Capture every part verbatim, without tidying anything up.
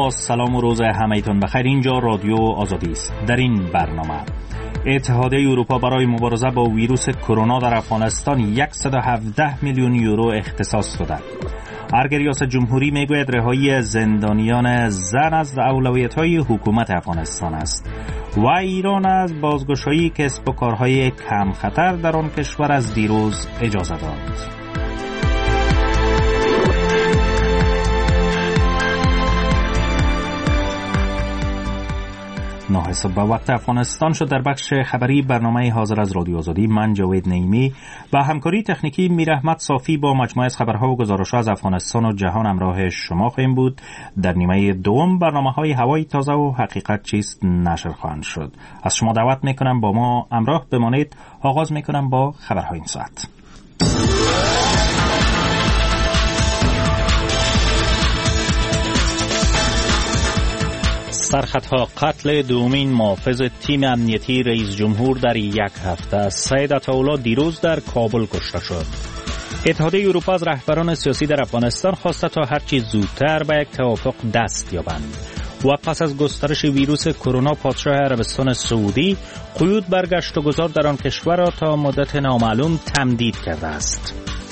با سلام و روز همه‌تون بخیر. اینجا رادیو آزادی است. در این برنامه اتحادیه اروپا برای مبارزه با ویروس کرونا در افغانستان صد و هفده میلیون یورو اختصاص داده. ارگ ریاست جمهوری میگوید رهایی زندانیان زن از اولویت‌های حکومت افغانستان است و ایران از بازگشایی کسب و کارهای کم خطر در آن کشور از دیروز اجازه داد. نه صبح به وقت افغانستان شد. در بخش خبری برنامه حاضر از رادیو آزادی من جاوید نعیمی و همکاری تکنیکی میر احمد صافی با مجموعه از خبرها و گزارش‌ها از افغانستان و جهان همراه شما خواهیم بود. در نیمه دوم برنامه‌های هوای تازه و حقیقت چیست نشر خواهند شد. از شما دعوت میکنم با ما همراه بمانید. آغاز میکنم با خبرهای این ساعت. سرخطها قتل دومین محافظ تیم امنیتی رئیس جمهور در یک هفته. سید عطاالله دیروز در کابل کشته شد. اتحادیه اروپا از رهبران سیاسی در افغانستان خواسته تا هرچی زودتر به یک توافق دست یابند. و پس از گسترش ویروس کرونا پادشاه عربستان سعودی قیود بر گشت و گذار در آن کشور را تا مدت نامعلوم تمدید کرده است.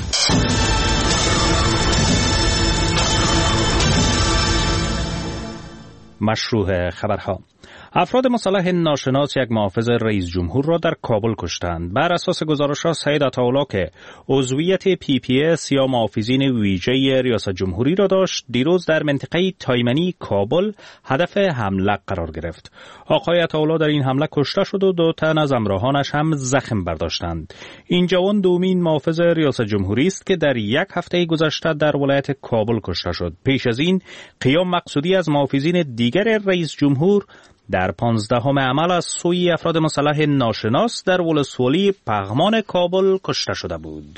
مشروع خبرها. افراد مسلح ناشناس یک محافظ رئیس جمهور را در کابل کشتند. بر اساس گزارش‌ها سید عطاالله که عضویت پی پی اس یا محافظین ویژه ریاست جمهوری را داشت، دیروز در منطقه تایمنی کابل هدف حمله قرار گرفت. آقای عطاالله در این حمله کشته شد و دو تن از همراهانش هم زخم برداشتند. این جوان دومین محافظ ریاست جمهوری است که در یک هفته گذشته در ولایت کابل کشته شد. پیش از این قیام مقصودی از محافظین دیگر رئیس جمهور در پانزدهم عمل از سوی افراد مسلح ناشناس در ولسوالی پغمان کابل کشته شده بود.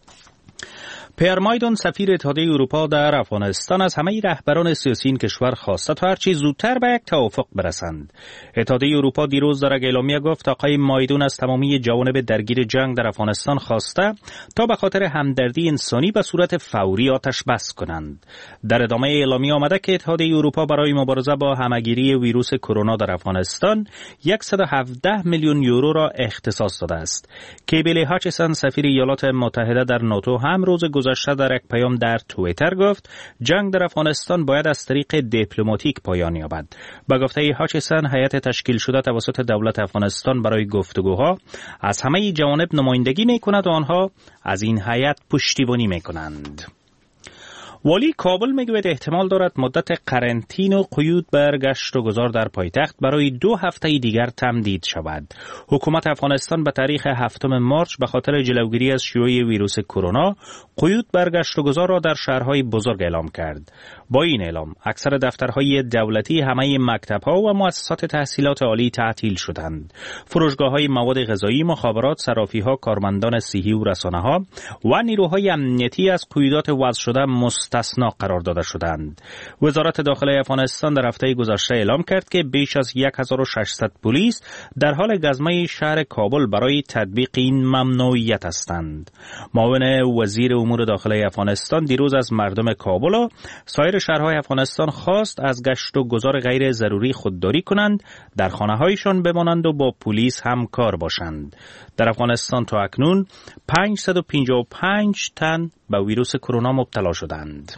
پیر مایدون سفیر اتحادیه اروپا در افغانستان از همه رهبران سیاسی این کشور خواسته تا هرچی زودتر به یک توافق برسند. اتحادیه اروپا دیروز در اعلامیه گفت آقای مایدون از تمامی جوانب درگیر جنگ در افغانستان خواسته تا به خاطر همدردی انسانی به صورت فوری آتش بس کنند. در ادامه اعلامیه آمده که اتحادیه اروپا برای مبارزه با همهگیری ویروس کرونا در افغانستان صد و هفده میلیون یورو را اختصاص داده است. کیبلی هاچسون سفیر ایالات متحده در ناتو هم روز گذشته در یک پیام در توییتر گفت جنگ در افغانستان باید از طریق دیپلماتیک پایان یابد. با گفته هاچسون هیئت تشکیل شده توسط دولت افغانستان برای گفتگوها از همه جوانب نمایندگی می‌کند و آنها از این هیئت پشتیبانی می‌کنند. والی کابل میگوید احتمال دارد مدت قرنطینه و قیود بر گشت و گذار در پایتخت برای دو هفته دیگر تمدید شود. حکومت افغانستان به تاریخ هفتم مارس به خاطر جلوگیری از شیوع ویروس کرونا قیود بر گشت و گذار را در شهرهای بزرگ اعلام کرد. با این اعلام اکثر دفترهای دولتی، همه مکتب‌ها و مؤسسات تحصیلات عالی تعطیل شدند. فروشگاه‌های مواد غذایی، مخابرات، صرافی‌ها، کارمندان صحی و رسانه‌ها و نیروهای امنیتی از قیودات وضع شده مستثنا قرار داده شدند. وزارت داخلی افغانستان در هفته گذشته اعلام کرد که بیش از هزار و ششصد پلیس در حال گزمه شهر کابل برای تطبیق این ممنوعیت هستند. معاون وزیر امور داخلی افغانستان دیروز از مردم کابل و سایر شهرهای افغانستان خواست از گشت و گذار غیر ضروری خودداری کنند، در خانه‌هایشان بمانند و با پلیس همکار باشند. در افغانستان تا اکنون پانصد و پنجاه و پنج تن به ویروس کرونا مبتلا شدند.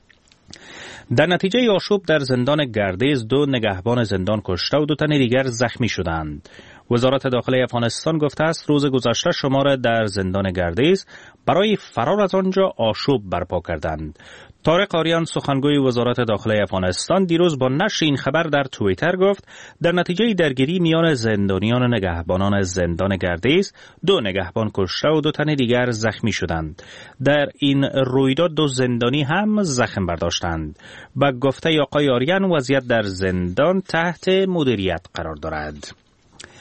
در نتیجه آشوب در زندان گردیز دو نگهبان زندان کشته و دو تن دیگر زخمی شدند. وزارت داخلی افغانستان گفته است روز گذشته شمار در زندان گردیز برای فرار از آنجا آشوب برپا کردند. طارق آریان سخنگوی وزارت داخلی افغانستان دیروز با نشر این خبر در توییتر گفت در نتیجه درگیری میان زندانیان و نگهبانان زندان گردیز دو نگهبان کشته و دو تن دیگر زخمی شدند. در این رویداد دو زندانی هم زخم برداشتند. با گفته آقای آریان وضعیت در زندان تحت مدیریت قرار دارد.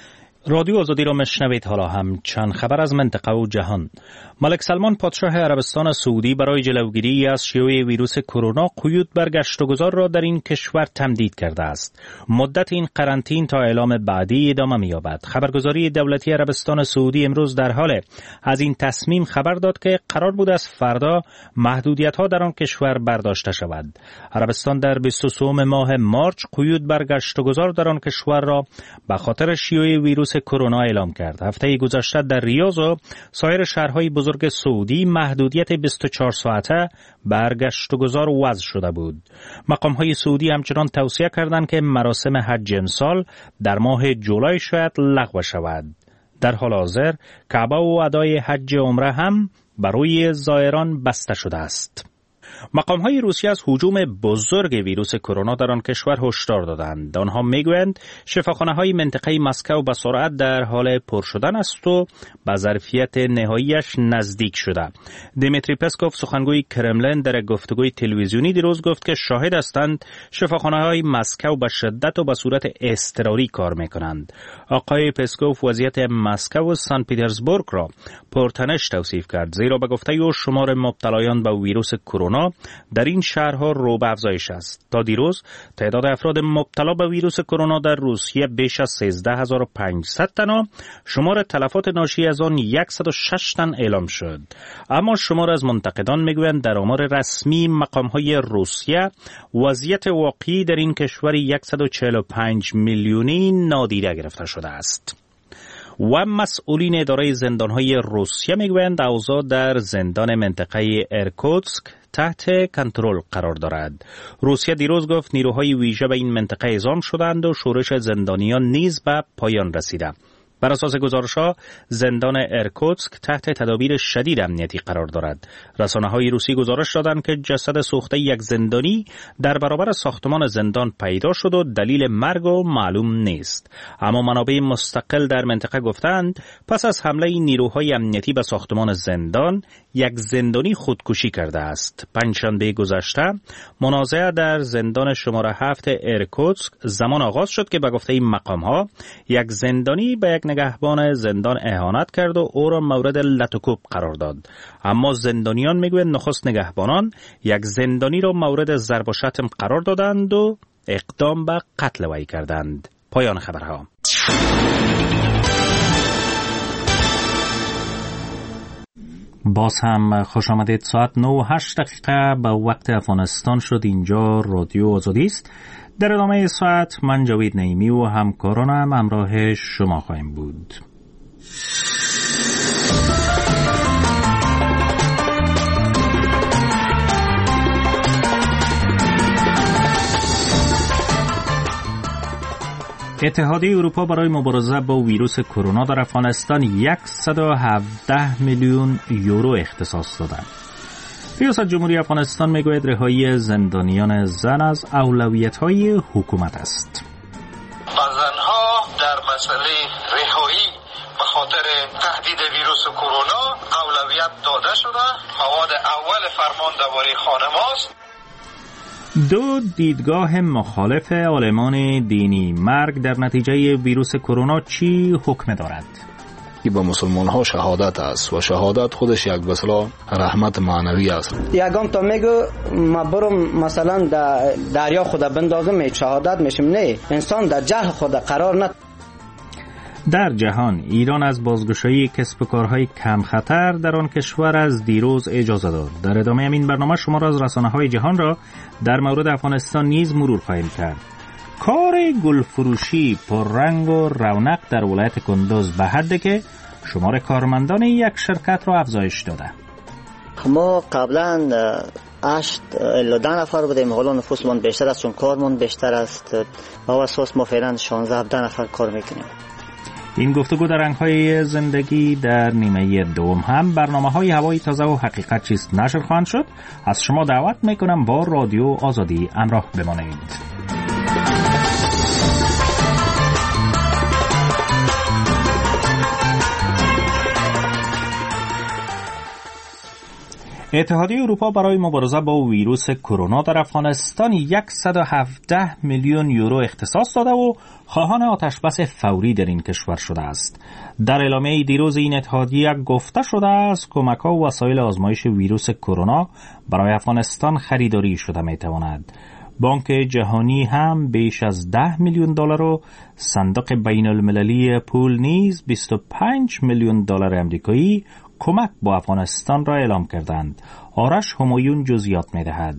رادیو آزادی را مشنوید. حالا هم چند خبر از منطقه و جهان. ملک سلمان پادشاه عربستان سعودی برای جلوگیری از شیوع ویروس کرونا قیود بر گشت و گذار را در این کشور تمدید کرده است. مدت این قرنطین تا اعلام بعدی ادامه می‌یابد. خبرگزاری دولتی عربستان سعودی امروز در حال از این تصمیم خبر داد که قرار بود از فردا محدودیت‌ها در آن کشور برداشته شود. عربستان در بیست و سه ماه مارچ قیود بر گشت و گذار در آن کشور را به خاطر شیوع ویروس کرونا اعلام کرد. هفته گذشته در ریاض و سایر شهرهای بزرگ سعودی محدودیت بیست و چهار ساعته بر گشت و گذار وضع شده بود. مقام‌های سعودی همچنان توصیه کردند که مراسم حج امسال در ماه جولای شاید لغو شود. در حال حاضر کعبه و ادای حج عمره هم برای زائران بسته شده است. مقام‌های روسیه از هجوم بزرگ ویروس کرونا در آن کشور هشدار دادند. آنها میگویند شفاخانه‌های منطقه مسکو به سرعت در حال پر شدن است و به ظرفیت نهاییش نزدیک شده. دیمیتری پسکوف سخنگوی کرملین در گفتگوی تلویزیونی دیروز گفت که شاهد هستند شفاخانه‌های مسکو به شدت و به صورت اضطراری کار می‌کنند. آقای پسکوف وضعیت مسکو و سن پترزبورگ را پرتنش توصیف کرد، زیرا به گفته او شمار مبتلایان به ویروس کرونا در این شهرها رو به افزایش است. تا دیروز تعداد افراد مبتلا به ویروس کرونا در روسیه بیش از سیزده هزار و پانصد تن و شمار تلفات ناشی از آن صد و شش تن اعلام شد. اما شمار از منتقدان میگویند در آمار رسمی مقام‌های روسیه وضعیت واقعی در این کشور صد و چهل و پنج میلیونی نادیده گرفته شده است. و مسئولین اداره زندان‌های روسیه میگویند اوضاع در زندان منطقه ارکوتسک تحت کنترل قرار دارد. روسیه دیروز گفت نیروهای ویژه به این منطقه اعزام شدند و شورش زندانیان نیز به پایان رسیده. بر اساس گزارش‌ها زندان ارکوتسک تحت تدابیر شدید امنیتی قرار دارد. رسانه‌های روسی گزارش دادند که جسد سوخته یک زندانی در برابر ساختمان زندان پیدا شد و دلیل مرگ و معلوم نیست. اما منابع مستقل در منطقه گفتند پس از حمله نیروهای امنیتی به ساختمان زندان یک زندانی خودکشی کرده است. پنجشنبه گذشته منازعه در زندان شماره هفت ارکوتسک زمان آغاز شد که به گفته این مقام‌ها یک زندانی به یک نگهبان زندان اهانت کرد و او را مورد لطوکوب قرار داد. اما زندانیان میگویند نخست نگهبانان یک زندانی را مورد ضرب و شتم قرار دادند و اقدام به قتل وی کردند. پایان خبرها. باز هم خوش آمدید. ساعت نه و هشت دقیقه به وقت افغانستان شد. اینجا رادیو آزادی است. در ادامه ساعت من جاوید نعیمی و همکارانم همراه شما خواهیم بود. اتحادیه اروپا برای مبارزه با ویروس کرونا در افغانستان صد و هفده میلیون یورو اختصاص داده. ریاست جمهوری افغانستان میگوید رهایی زندانیان زن از اولویت‌های حکومت است. زنها در مسئله رهایی به خاطر تهدید ویروس کرونا اولویت داده شده. مواد اول فرمان درباره خانم‌هاست. دو دیدگاه مخالف عالمان دینی: مرگ در نتیجه ویروس کرونا چی حکم دارد؟ با مسلمان ها شهادت است و شهادت خودش یک بسلا رحمت معنوی است. یگان تا میگو ما برم مثلا در دریا خدا بندازم شهادت میشم، نه، انسان در جهل خدا قرار ند. در جهان ایران از بازگشایی کسب و کارهای کم خطر در آن کشور از دیروز اجازه داد. در ادامه این برنامه شما را از رسانه‌های جهان را در مورد افغانستان نیز مرور خواهیم کرد. کار گلفروشی پر رنگ و رونق در ولایت کندوز به حدی که شمار کارمندان یک شرکت را افزایش داده. ما قبلا هشت الی ده نفر بودیم، حالا نفوسمون بیشتر است چون کارمون بیشتر است. با اساس ما فعلا شانزده هفده نفر کار میکنیم. این گفتگو در رنگ‌های زندگی در نیمه دوم هم برنامه‌های هوای تازه و حقیقت چیست نشر خواهند شد. از شما دعوت میکنم با رادیو آزادی همراه بمانید. اتحادیه اروپا برای مبارزه با ویروس کرونا در افغانستان صد و هفده میلیون یورو اختصاص داده و خواهان آتشبس فوری در این کشور شده است. در اعلامیه دیروز این اتحادیه گفته شده است کمک‌ها و وسایل آزمایش ویروس کرونا برای افغانستان خریداری شده می‌تواند. بانک جهانی هم بیش از ده میلیون دلار و صندوق بین المللی پول نیز بیست و پنج میلیون دلار آمریکایی کمک با افغانستان را اعلام کردند. آرش همایون جزئیات می‌دهد.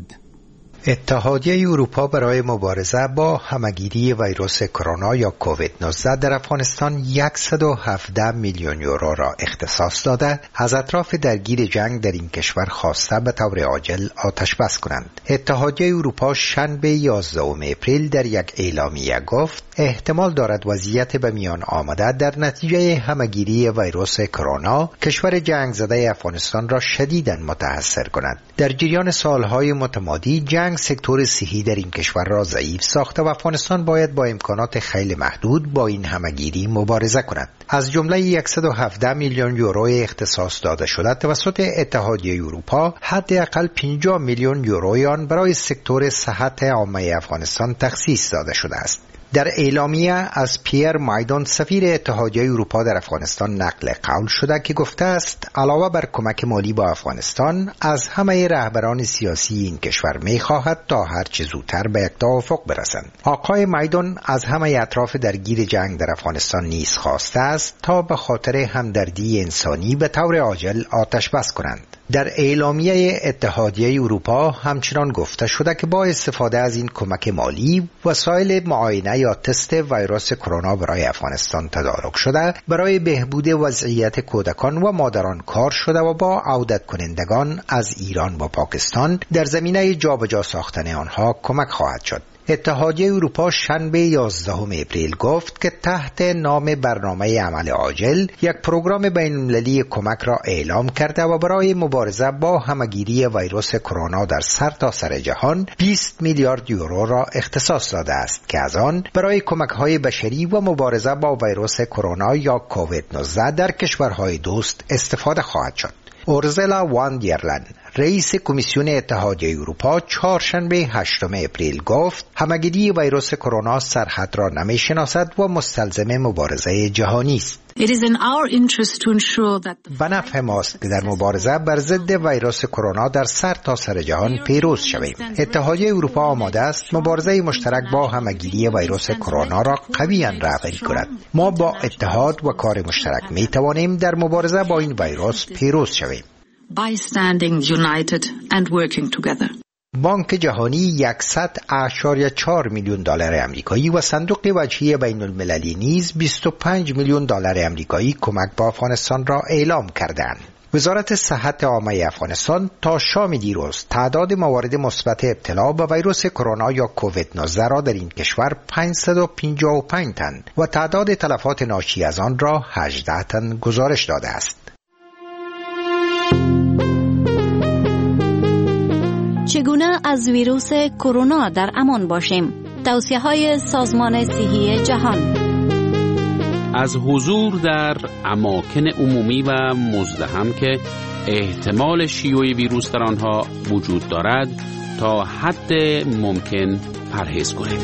اتحادیه اروپا برای مبارزه با همهگیری ویروس کرونا یا کووید نوزده در افغانستان صد و هفده میلیون یورو را اختصاص داده از اطراف درگیر جنگ در این کشور خواسته به طور عاجل آتش بس کنند. اتحادیه اروپا شنبه یازدهم اپریل در یک اعلامیه گفت احتمال دارد وضعیت به میان آمده در نتیجه همهگیری ویروس کرونا کشور جنگ زده افغانستان را شدیداً متاثر کند. در جریان سالهای متمادی جنگ سکتور صحی در این کشور را ضعیف ساخته و افغانستان باید با امکانات خیلی محدود با این همهگیری مبارزه کند. از جمله صد و هفده میلیون یورو اختصاص داده شده توسط اتحادیه اروپا حداقل پنجاه میلیون یورو آن برای سکتور صحت عامه افغانستان تخصیص داده شده است. در اعلامیه از پیر مایدون سفیر اتحادیه اروپا در افغانستان نقل قول شده که گفته است علاوه بر کمک مالی با افغانستان از همه رهبران سیاسی این کشور می‌خواهد تا هر چه زودتر به یک توافق برسند. آقای مایدون از همه اطراف درگیر جنگ در افغانستان نیز خواسته است تا به خاطر همدردی انسانی به طور عاجل آتش بس کنند. در اعلامیه اتحادیه اروپا همچنان گفته شده که با استفاده از این کمک مالی وسایل معاینه یا تست ویروس کرونا برای افغانستان تدارک شده برای بهبود وضعیت کودکان و مادران کار شده و با عودت کنندگان از ایران و پاکستان در زمینه جابجا ساختن آنها کمک خواهد شد. اتحادیه اروپا شنبه یازدهم اپریل گفت که تحت نام برنامه عمل عاجل یک پروگرام بین‌المللی کمک را اعلام کرده و برای مبارزه با همهگیری ویروس کرونا در سرتاسر جهان بیست میلیارد یورو را اختصاص داده است که از آن برای کمک‌های بشری و مبارزه با ویروس کرونا یا کووید نوزده در کشورهای دوست استفاده خواهد شد. اورزلا وان دیرلن رئیس کمیسیون اتحادیه اروپا چهارشنبه هشتم اپریل گفت همهگیری ویروس کرونا سرحد را نمی‌شناسد و مستلزم مبارزه جهانی است. به نفع ماست که در مبارزه بر ضد ویروس کرونا در سرتاسر جهان پیروز شویم. اتحادیه اروپا آماده است مبارزه مشترک با همهگیری ویروس کرونا را قویاً رهبری کند. ما با اتحاد و کار مشترک می توانیم در مبارزه با این ویروس پیروز شویم. By standing united and working together. بانک جهانی صد و چهار میلیون دلار آمریکایی و صندوق وجهی بین المللی نیز بیست و پنج میلیون دلار آمریکایی کمک با افغانستان را اعلام کردند. وزارت صحت عامه افغانستان تا شام دیروز تعداد موارد مثبت ابتلا به ویروس کرونا یا کووید نوزده را در این کشور پانصد و پنجاه و پنج تن و تعداد تلفات ناشی از آن را هجده تن گزارش داده است. چگونه از ویروس کرونا در امان باشیم؟ توصیه‌های سازمان صحی جهان. از حضور در اماکن عمومی و مزدحم که احتمال شیوع ویروس در آنها وجود دارد تا حد ممکن پرهیز کنیم.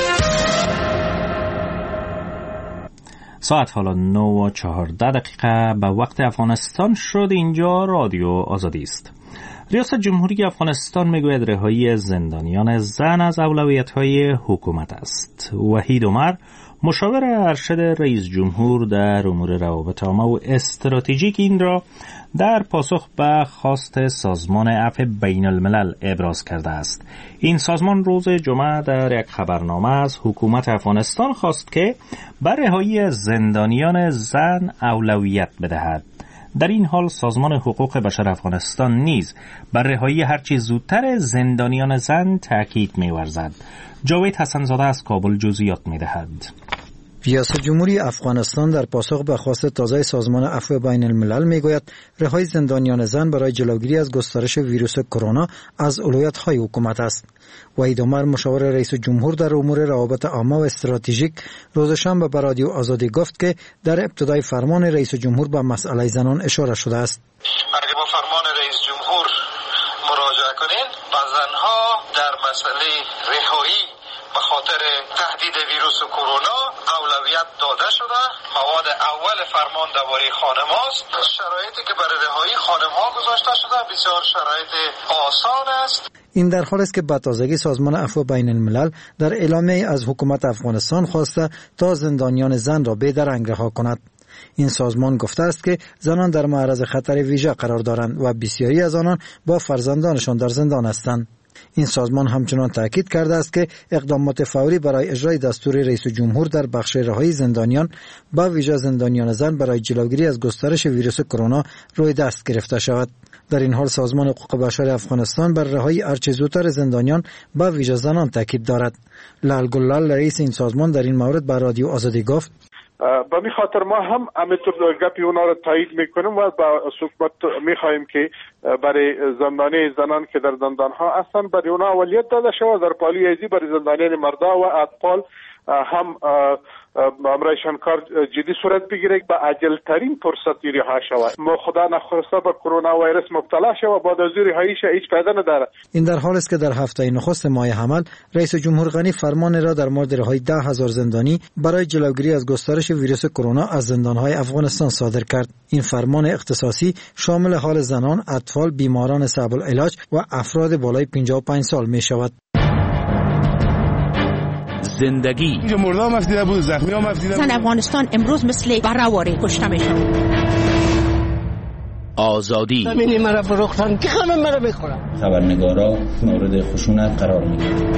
ساعت حالا نه و چهارده دقیقه به وقت افغانستان شد. اینجا رادیو آزادی است. ریاست جمهوری افغانستان میگوید رهایی زندانیان زن از اولویت‌های حکومت است. وحید عمر مشاور ارشد رئیس جمهور در امور روابط عامه و استراتژیک این را در پاسخ به خواست سازمان عفو بین الملل ابراز کرده است. این سازمان روز جمعه در یک خبرنامه از حکومت افغانستان خواست که بر رهایی زندانیان زن اولویت بدهد. در این حال سازمان حقوق بشر افغانستان نیز بر رهایی هرچی زودتر زندانیان زن تاکید می‌ورزد. جاوید حسن‌زاده از کابل جزئیات می‌دهد. ریاست جمهوری افغانستان در پاسخ به خواست تازه سازمان عفو بین الملل میگوید رهایی زندانیان زن برای جلوگیری از گسترش ویروس کرونا از اولویت‌های حکومت است. وحید عمر مشاور رئیس جمهور در امور روابط عامه و استراتژیک روز شنبه به رادیو آزادی گفت که در ابتدای فرمان رئیس جمهور به مسئله زنان اشاره شده است. با فرمان رئیس جمهور مسئله رهایی به خاطر تهدید ویروس کرونا اولویت داده شده. مواد اول فرمان درباره خانم‌هاست. شرایطی که برای رهایی خانم‌ها گذاشته شده بسیار شرایط آسان است. این در حالی است که به تازگی سازمان عفو بین الملل در اعلامیه از حکومت افغانستان خواسته تا زندانیان زن را بی‌درنگ رها کند. این سازمان گفته است که زنان در معرض خطر ویژه قرار دارند و بسیاری از آنان با فرزندانشان در زندان هستند. این سازمان همچنان تاکید کرده است که اقدامات فوری برای اجرای دستور رئیس جمهور در بخش رهایی زندانیان با ویژه زندانیان زن برای جلوگیری از گسترش ویروس کرونا روی دست گرفته شود. در این حال سازمان حقوق بشر افغانستان بر رهایی هرچه زودتر زندانیان با ویژه زنان تاکید دارد. لال گلال رئیس این سازمان در این مورد به رادیو آزادی گفت: به می خاطر ما هم همینطور گپی اونا رو تایید میکنیم و با حکومت میخواهیم که برای زندانی زنان که در زندان ها هستند برای اونا اولیت داده شود. در پالی ایزی برای زندانیان مردا و اطفال هم امرایشان کار جدی صورت بگیره به عجل ترین فرصت رها شود. ما خدا نخواسته به کرونا ویروس مبتلا شود بعد از رهاییش هیچ فایده نداره. این در حالی است که در هفته نخست ماه حمل رئیس جمهور غنی فرمان را در مورد رهایی ده هزار زندانی برای جلوگیری از گسترش ویروس کرونا از زندانهای افغانستان صادر کرد. این فرمان اختصاصی شامل حال زنان، اطفال، بیماران صعب العلاج و افراد بالای پنجاه و پنج سال می شود. زندگی اینجا مردم مفدیده بود، زخمی ها مفدیده بود. زن افغانستان امروز مثل برآواره کشته میشن. آزادی همینی مرا فروختن که همه مرا میخورن. خبرنگارا مورد خشونت قرار میگیرن.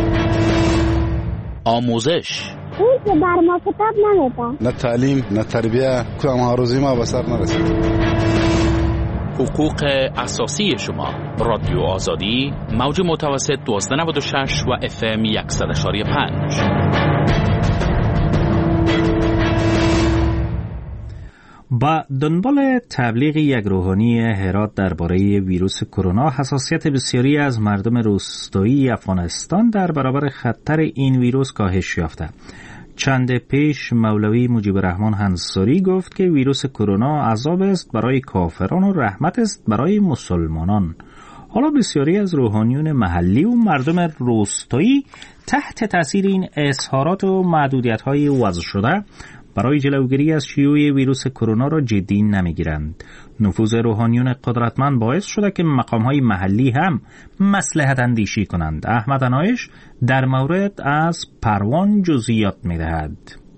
آموزش اون که بر ما کتاب نمیده. نه تعلیم نه تربیه کدام ها روزی ما به سر نرسید. حقوق اساسی شما. رادیو آزادی موج متوسط دوازده نود و شش و اف ام صد و پنج. با دنبال تبلیغ یک روحانی هرات درباره ویروس کرونا، حساسیت بسیاری از مردم روستایی افغانستان در برابر خطر این ویروس کاهش یافته. چند پیش مولوی مجیب الرحمن انصاری گفت که ویروس کرونا عذاب است برای کافران و رحمت است برای مسلمانان. حالا بسیاری از روحانیون محلی و مردم روستایی تحت تاثیر این اظهارات و محدودیت‌های وضع شده برای جلوگیری از شیوع ویروس کرونا را جدی نمیگیرند. نفوذ روحانیون قدرتمند باعث شده که مقام‌های محلی هم مصلحت اندیشی کنند. احمد عنایش در مورد از پروان جزئیات می‌دهد.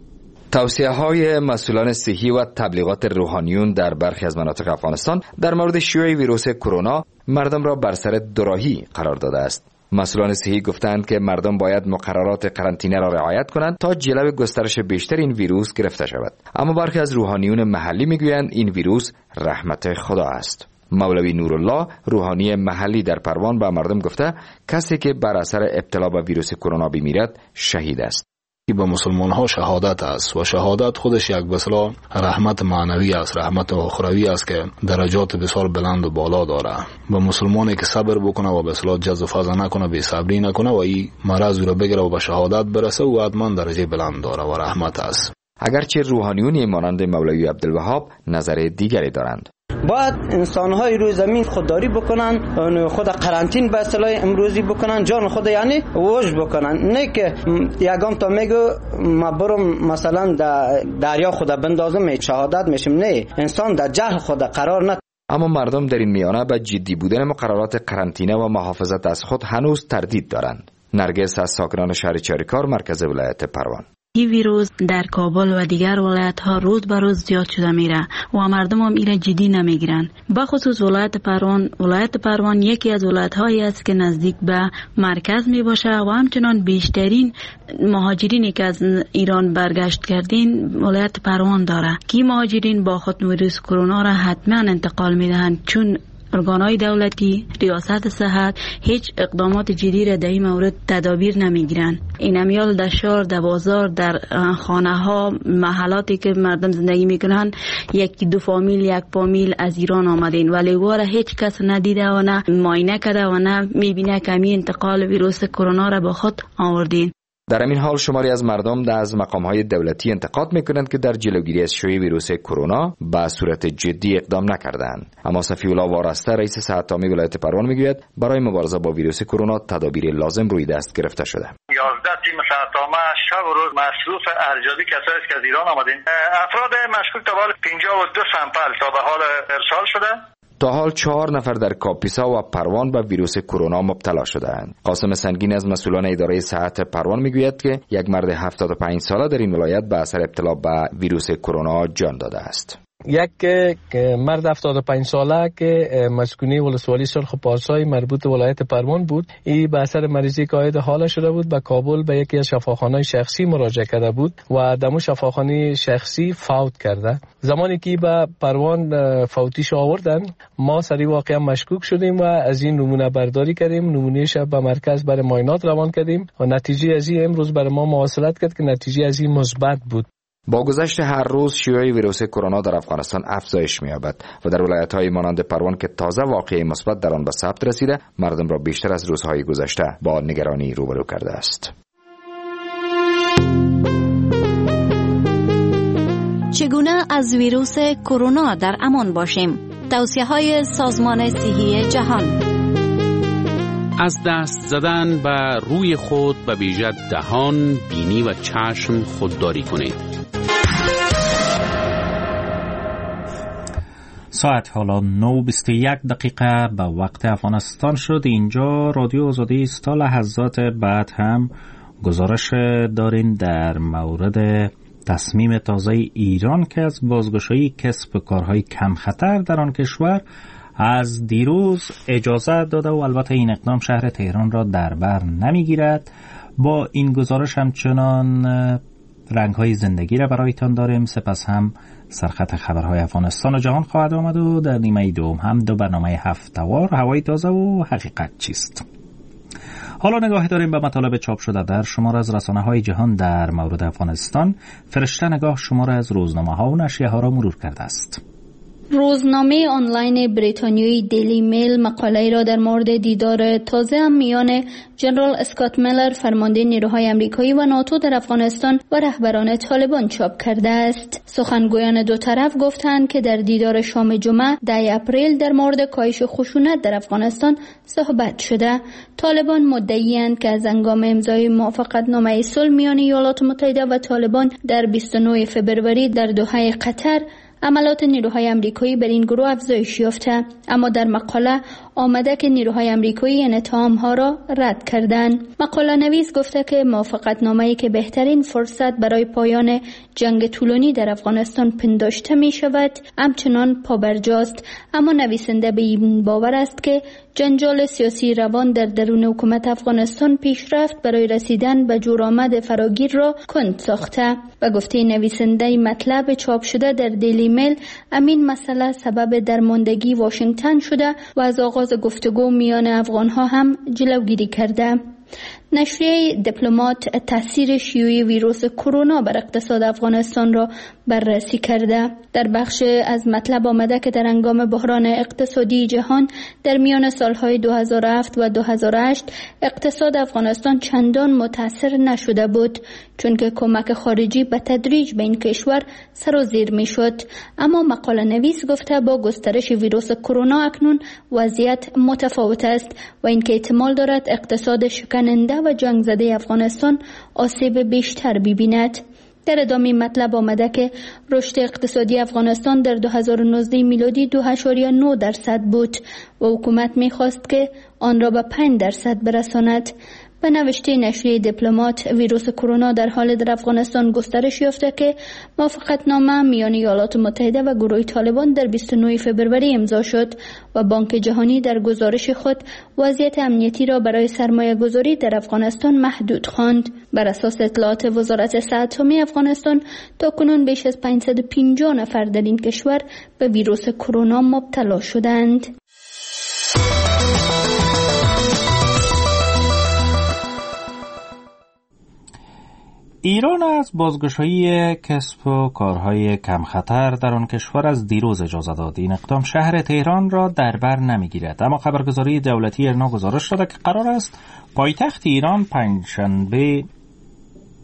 توصیه‌های مسئولان صحی و تبلیغات روحانیون در برخی از مناطق افغانستان در مورد شیوع ویروس کرونا مردم را بر سر دوراهی قرار داده است. مسئولان صحی گفتند که مردم باید مقررات قرنطینه را رعایت کنند تا جلو گسترش بیشتر این ویروس گرفته شود. اما برخی از روحانیون محلی میگویند این ویروس رحمت خدا است. مولوی نورالله روحانی محلی در پروان به مردم گفته کسی که بر اثر ابتلا به ویروس کرونا بمیرد شهید است. به مسلمان ها شهادت است و شهادت خودش یک بسلا رحمت معنوی است، رحمت اخروی است که درجات بسیار بلند و بالا داره. به مسلمانی که صبر بکنه و بسلا جز و فضا نکنه، بی صبری نکنه و این مرض رو بگیره و به شهادت برسه و حتما درجه بلند داره و رحمت است. اگرچه روحانیونی مانند مولوی عبدالوهاب نظر دیگری دارند. باید انسان‌های روی زمین خودداری بکنن، خود قرنطین به اصطلاح امروزی بکنن، جان خود یعنی وژ بکنن. نه که یگام تا میگو ما برم مثلا در دریا خود بندازم شهادت میشم. نه، انسان در جهل خود قرار ند. اما مردم در این میانه به جدی بودن مقررات قرنطینه و محافظت از خود هنوز تردید دارند. نرگس از ساکنان شهر چاریکار مرکز ولایت پروان: این ویروس در کابل و دیگر ولایت ها روز به روز زیاد شده میره و مردم هم ایره جدی نمیگیرن. به خصوص ولایت پروان ولایت پروان یکی از ولایت هایی است که نزدیک به مرکز می باشه و همچنان بیشترین مهاجرینی که از ایران برگشت کردین ولایت پروان داره. کی مهاجرین با خود ویروس کرونا را حتما انتقال میدهند، چون ارگانهای دولتی، ریاست صحت هیچ اقدامات جدی را در این مورد تدابیر نمیگیرن. این امیال در شهر، در بازار، در خانه ها، محلاتی که مردم زندگی میکنن، یکی دو فامیل یک فامیل از ایران آمدین ولی واره هیچ کس ندیده و نه معاینه کرده و نه میبینه که می انتقال ویروس کرونا را با خود آوردین. در این حال شماری از مردم از مقام‌های دولتی انتقاد می‌کنند که در جلوگیری از شیوع ویروس کرونا به صورت جدی اقدام نکردند. اما صفی الله وارسته رئیس صحت عامه ولایت پروان میگوید برای مبارزه با ویروس کرونا تدابیر لازم روی دست گرفته شده. یازده تیم صحت عامه شب و روز مصروف ارزیابی کسایی که از ایران آمدین. افراد مشکوک تا به حال پنجاه و دو سامپل تا به حال ارسال شده. تا حال چهار نفر در کاپیسا و پروان به ویروس کرونا مبتلا شدند. قاسم سنگین از مسئولان اداره صحت پروان میگوید که یک مرد هفتاد و پنج ساله در این ولایت به اثر ابتلا به ویروس کرونا جان داده است. یک مرد هفتاد و پنج ساله که مسکونی ولسوالی سرخ پارسای مربوط ولایت پروان بود، این به اثر مریضی که عاید حال شده بود به کابل به یکی از شفاخانه‌های شخصی مراجعه کرده بود و دمو شفاخانه شخصی فوت کرده. زمانی که به پروان فوتیش آوردن ما سری واقعا مشکوک شدیم و از این نمونه برداری کردیم، نمونهش به مرکز برای معاینات روان کردیم و نتیجه از این امروز برای ما مواصلت کرد که نتیجه از این مثبت بود. با گذشت هر روز شیوع ویروس کرونا در افغانستان افزایش می‌یابد و در ولایت‌های مانند پروان که تازه واقعه مثبت در آن به ثبت رسیده، مردم را بیشتر از روزهای گذشته با نگرانی روبرو کرده است. چگونه از ویروس کرونا در امان باشیم؟ توصیه‌های سازمان صحی جهان. از دست زدن به روی خود به ویژه دهان، بینی و چشم خودداری کنید. ساعت حالا نه و بیست و یک دقیقه به وقت افغانستان شد. اینجا رادیو آزادی است. تا لحظات بعد هم گزارش داریم در مورد تصمیم تازه ایران که از بازگشایی کسب کارهای کم خطر در آن کشور از دیروز اجازه داده و البته این اقدام شهر تهران را در بر نمیگیرد. با این گزارش همچنان رنگ‌های زندگی را برایتان داریم. سپس هم سرخط خبرهای افغانستان و جهان خواهد آمد و در نیمه دوم هم دو برنامه هفته‌وار هوای تازه و حقیقت چیست. حالا نگاهی داریم به مطالب چاپ شده در شماره از رسانه‌های جهان در مورد افغانستان. فرشته نگاه شماره از روزنامه‌ها و نشریه‌ها را مرور کرده است. روزنامه آنلاین بریتانیایی دیلی میل مقاله‌ای را در مورد دیدار تازه میان جنرال اسکات میلر فرمانده نیروهای آمریکایی و ناتو در افغانستان و رهبران طالبان چاپ کرده است. سخنگویان دو طرف گفتند که در دیدار شام جمعه ده اپریل در مورد کاهش خشونت در افغانستان صحبت شده. طالبان مدعی‌اند که از هنگام امضای موافقتنامه صلح میان ایالات متحده و طالبان در بیست و نه فوریه در دوحه قطر عملات نیروهای آمریکایی بر این گروه افزایش یافته، اما در مقاله آمده که نیروهای آمریکایی این اتهام‌ها را رد کردند. مقاله نویس گفته که موافقتنامه‌ای که بهترین فرصت برای پایان جنگ طولانی در افغانستان پنداشته می شود همچنان پابرجاست، اما نویسنده به این باور است که جنجال سیاسی روان در درون حکومت افغانستان پیشرفت برای رسیدن به جورآمد فراگیر را کند ساخته و گفته نویسنده مطلب چاپ شده در دیلی میل امین مسئله سبب درماندگی واشنگتن شده و از آغاز گفتگو میان افغانها هم جلوگیری کرده. نشریه دیپلمات تاثیر شیوع ویروس کرونا بر اقتصاد افغانستان را بررسی کرده. در بخش از مطلب آمده که در هنگام بحران اقتصادی جهان در میان سالهای دو هزار و هفت و دو هزار و هشت اقتصاد افغانستان چندان متاثر نشده بود، چون که کمک خارجی به تدریج به این کشور سرازیر می شد. اما مقاله نویس گفته با گسترش ویروس کرونا اکنون وضعیت متفاوت است و اینکه احتمال دارد اقتصاد شکننده و جنگ زده افغانستان آسیب بیشتر ببیند. در ادامه مطلب آمده که رشد اقتصادی افغانستان در دو هزار و نوزده میلادی دو اشاریه نه درصد بود و حکومت می‌خواست که آن را به پنج درصد برساند. به نوشته نشریه دیپلمات ویروس کرونا در حال در افغانستان گسترش یافته که موافقتنامه میان ایالات متحده و گروه طالبان در بیست و نه فوریه امضا شد و بانک جهانی در گزارش خود وضعیت امنیتی را برای سرمایه گذاری در افغانستان محدود خواند. بر اساس اطلاعات وزارت صحت عامه افغانستان تاکنون بیش از پانصد و پنجاه نفر در این کشور به ویروس کرونا مبتلا شدند. ایران از بازگشایی کسب و کارهای کم خطر در آن کشور از دیروز اجازه داد. این اقدام شهر تهران را در بر نمیگیرد، اما خبرگزاری دولتی ایرنا گزارش داده که قرار است پایتخت ایران پنجشنبه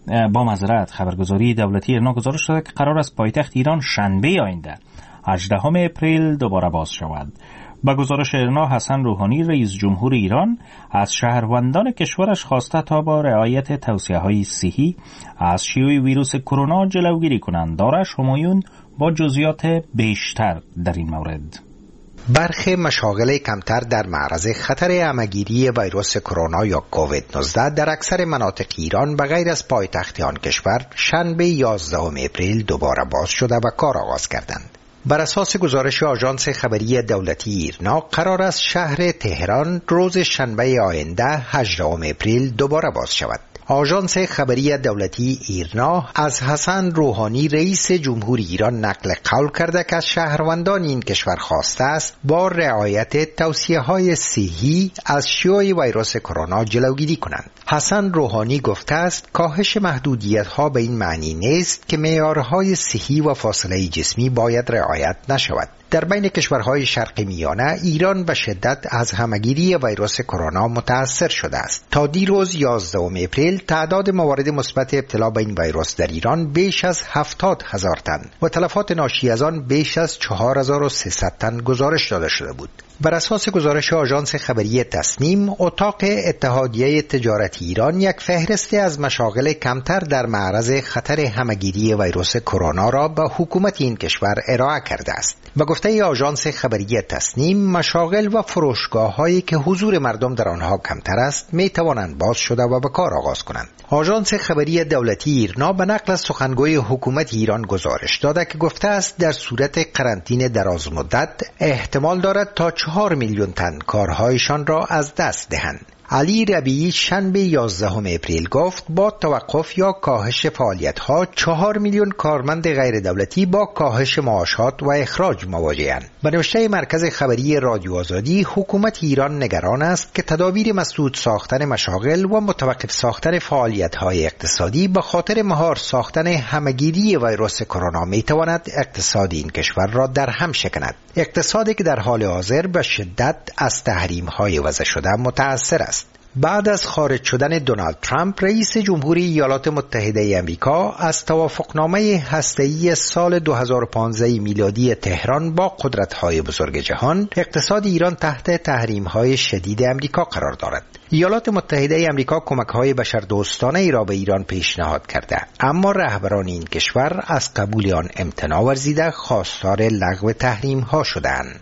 با معذرت خبرگزاری دولتی ایرنا گزارش داده که قرار است پایتخت ایران شنبه آینده هجدهم اپریل دوباره باز شود. با گزارش ایرنا حسن روحانی رئیس جمهور ایران از شهروندان کشورش خواسته تا با رعایت توصیه‌های صحی از شیوع ویروس کرونا جلوگیری کنند. دارش همایون با جزئیات بیشتر در این مورد. برخی مشاغل کمتر در معرض خطر همه‌گیری ویروس کرونا یا کووید نوزده در اکثر مناطق ایران به غیر از پایتخت آن کشور شنبه یازدهم اپریل دوباره باز شده و کار آغاز کردند. بر اساس گزارش آژانس خبری دولتی ایرنا قرار است شهر تهران روز شنبه آینده هجدهم اپریل دوباره باز شود. آژانس خبری دولتی ایرنا از حسن روحانی رئیس جمهور ایران نقل قول کرده که از شهروندان این کشور خواسته است با رعایت توصیه‌های صحی از شیوع ویروس کرونا جلوگیری کنند. حسن روحانی گفته است کاهش محدودیت‌ها به این معنی نیست که معیارهای صحی و فاصله جسمی باید رعایت نشود. در بین کشورهای شرق میانه ایران به شدت از همه‌گیری ویروس کرونا متاثر شده است. تا دیروز یازدهم اپریل تعداد موارد مثبت ابتلا به این ویروس در ایران بیش از هفتاد هزار تن و تلفات ناشی از آن بیش از چهار هزار و سیصد تن گزارش داده شده بود. بر اساس گزارش آژانس خبری تصنیم، اتاق اتحادیه تجارت ایران یک فهرست از مشاغل کمتر در معرض خطر همه‌گیری ویروس کرونا را به حکومت این کشور ارائه کرده است. به گفته آژانس خبری تصنیم، مشاغل و فروشگاه‌هایی که حضور مردم در آنها کمتر است می توانند باز شده و به کار آغاز کنند. آژانس خبری دولتی ایرنا به نقل از سخنگوی حکومت ایران گزارش داده که گفته است در صورت قرنطینه دراز مدت احتمال دارد تا چهار میلیون تن کارهایشان را از دست دهند. علی ربیعی شنبه یازدهم اپریل گفت با توقف یا کاهش فعالیت‌ها چهار میلیون کارمند غیر دولتی با کاهش معاشات و اخراج مواجه‌اند. به نوشته مرکز خبری رادیو آزادی، حکومت ایران نگران است که تدابیر مسدود ساختن مشاغل و متوقف ساختن فعالیت‌های اقتصادی به خاطر مهار ساختن همه‌گیری ویروس کرونا می‌تواند اقتصاد این کشور را در هم شکند. اقتصادی که در حال حاضر به شدت از تحریم‌های وضع شده متأثر است. بعد از خارج شدن دونالد ترامپ، رئیس جمهوری ایالات متحده آمریکا از توافقنامه هسته‌ای سال دو هزار و پانزده میلادی تهران با قدرت‌های بزرگ جهان، اقتصاد ایران تحت تحریم‌های شدید آمریکا قرار دارد. ایالات متحده آمریکا کمک‌های بشردوستانه ای را به ایران پیشنهاد کرده، اما رهبران این کشور از قبول آن امتناع ورزیده خواستار لغو تحریم‌ها شدند.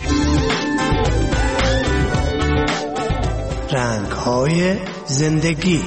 رنگ‌های زندگی.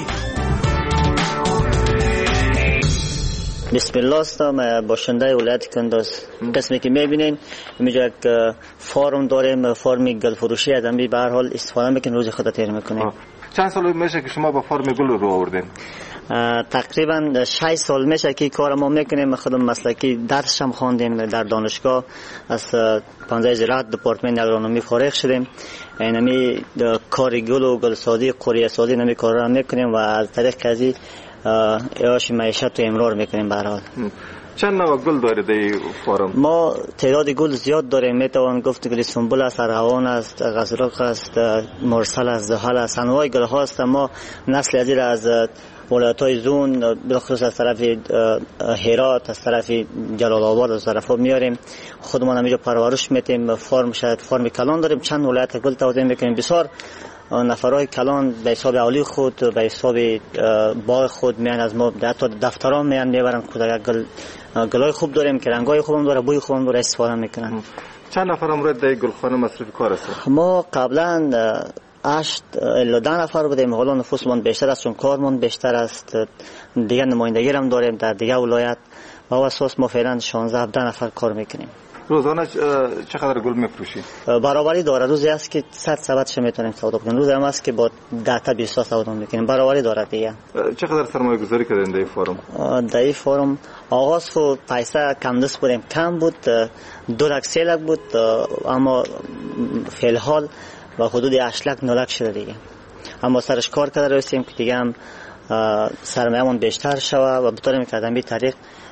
بسم الله هستم، باشنده ولایت کندز. قسمی که میبینین اینجا یک فارم داریم، فرم گل فروشی از امی به هر حال استفاده میکنیم، روز خود تیر میکنیم. چند سال میشه که شما با فرم گل رو آوردین؟ تقریبا شش سال میشه که کار ما میکنیم. خودم مسلکی درس هم خواندیم در دانشگاه، از پانزده زراعت دپارتمان اگرونومی فارغ شدیم. اینمی کار گل و گلسازی قریه سازی نمی کار را میکنیم و از طریق کازی ایاش معیشت و امرار میکنیم. به هر حال چند نوع گل دارید در فارم؟ ما تعداد گل زیاد داریم، میتوان گفت گل سنبل است، ارغوان است، غزرق است، مرسل است، زحل است، انواع گل ها است. ما نسل ازی را از ولایت‌های زون، بخصوص از طرف هرات، از طرف جلال آباد، از طرف میاریم. خودمان همینجا پرورش میتیم. فرم شاید فرم کلان داریم، چند ولایت گل توزیع میکنیم. بسیار نفرای کلان به حساب اولی خود، به حساب باغ خود میان از ما، حتی دفتران میان میبرن کودک گل گلای خوب داریم که رنگای خوبم داره، بوی خوبم داره، استفاده میکنن. چند نفر امروز در گلخانه مصرف کار است؟ ما قبلا هشت الی ده نفر بودیم، حالا نفوسمون بیشتر است چون کارمون بیشتر است. دیگه نمایندگی هم داریم در دیگه ولایت. با اساس ما فعلا شانزده هفده نفر کار میکنیم. روزانه چقدر گل میفروشی؟ برابری داره. روزی است که صد سبدش میتونیم سودا کنیم، روزی هم است که با ده تا بیست تا سودا میکنیم. برابری داره دیگه. چقدر سرمایه گذاری کردین در این فرم؟ در این فرم آغاز خود پیسه کم دست بودیم، کم بود، دو لک سه لک بود، اما فی الحال و حدود هشت لک نه لک شده دیگه. اما سرش کار کرده رسیم که دیگه هم سرمایه‌مون بیشتر شوه و بطور می‌کردم به طریق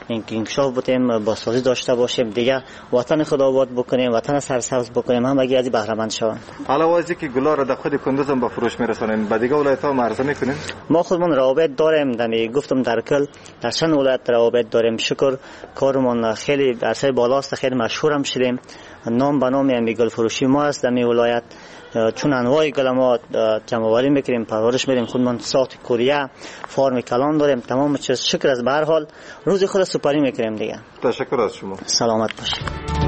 انکشاف بتیم، بازسازی داشته باشیم، دیگه وطن خود آباد بکنیم، وطن سرسبز بکنیم، هم اگه از بهره مند شوند. علاوه از اینکه گلا را در خود کندوز هم به فروش میرسونین، به دیگه ولایت‌ها عرضه میکنین؟ ما خودمون روابط داریم، دمی گفتم در کل در چند ولایت روابط داریم. شکر کارمون خیلی عرصه بالاست، خیلی مشهور هم شدیم. نام به نام هم گل فروشی ما است در ولایت، چون انواع گل ما جمع آوری میکنیم، پرورش میدیم، خودمون ساخت کوریا، فارم کلان داریم، تمام چیز. شکر از به هر حال روز خود سپاری میکنیم دیگه. تشکر از شما. سلامت باشید.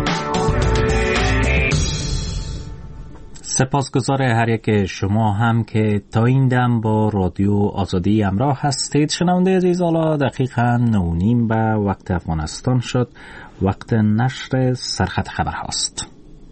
سپاسگزار هر یک شما هم که تا این دم با رادیو آزادی همراه هستید. شنونده عزیز، حالا دقیقاً نه نیم به وقت افغانستان شد، وقت نشر سرخط خبر هاست.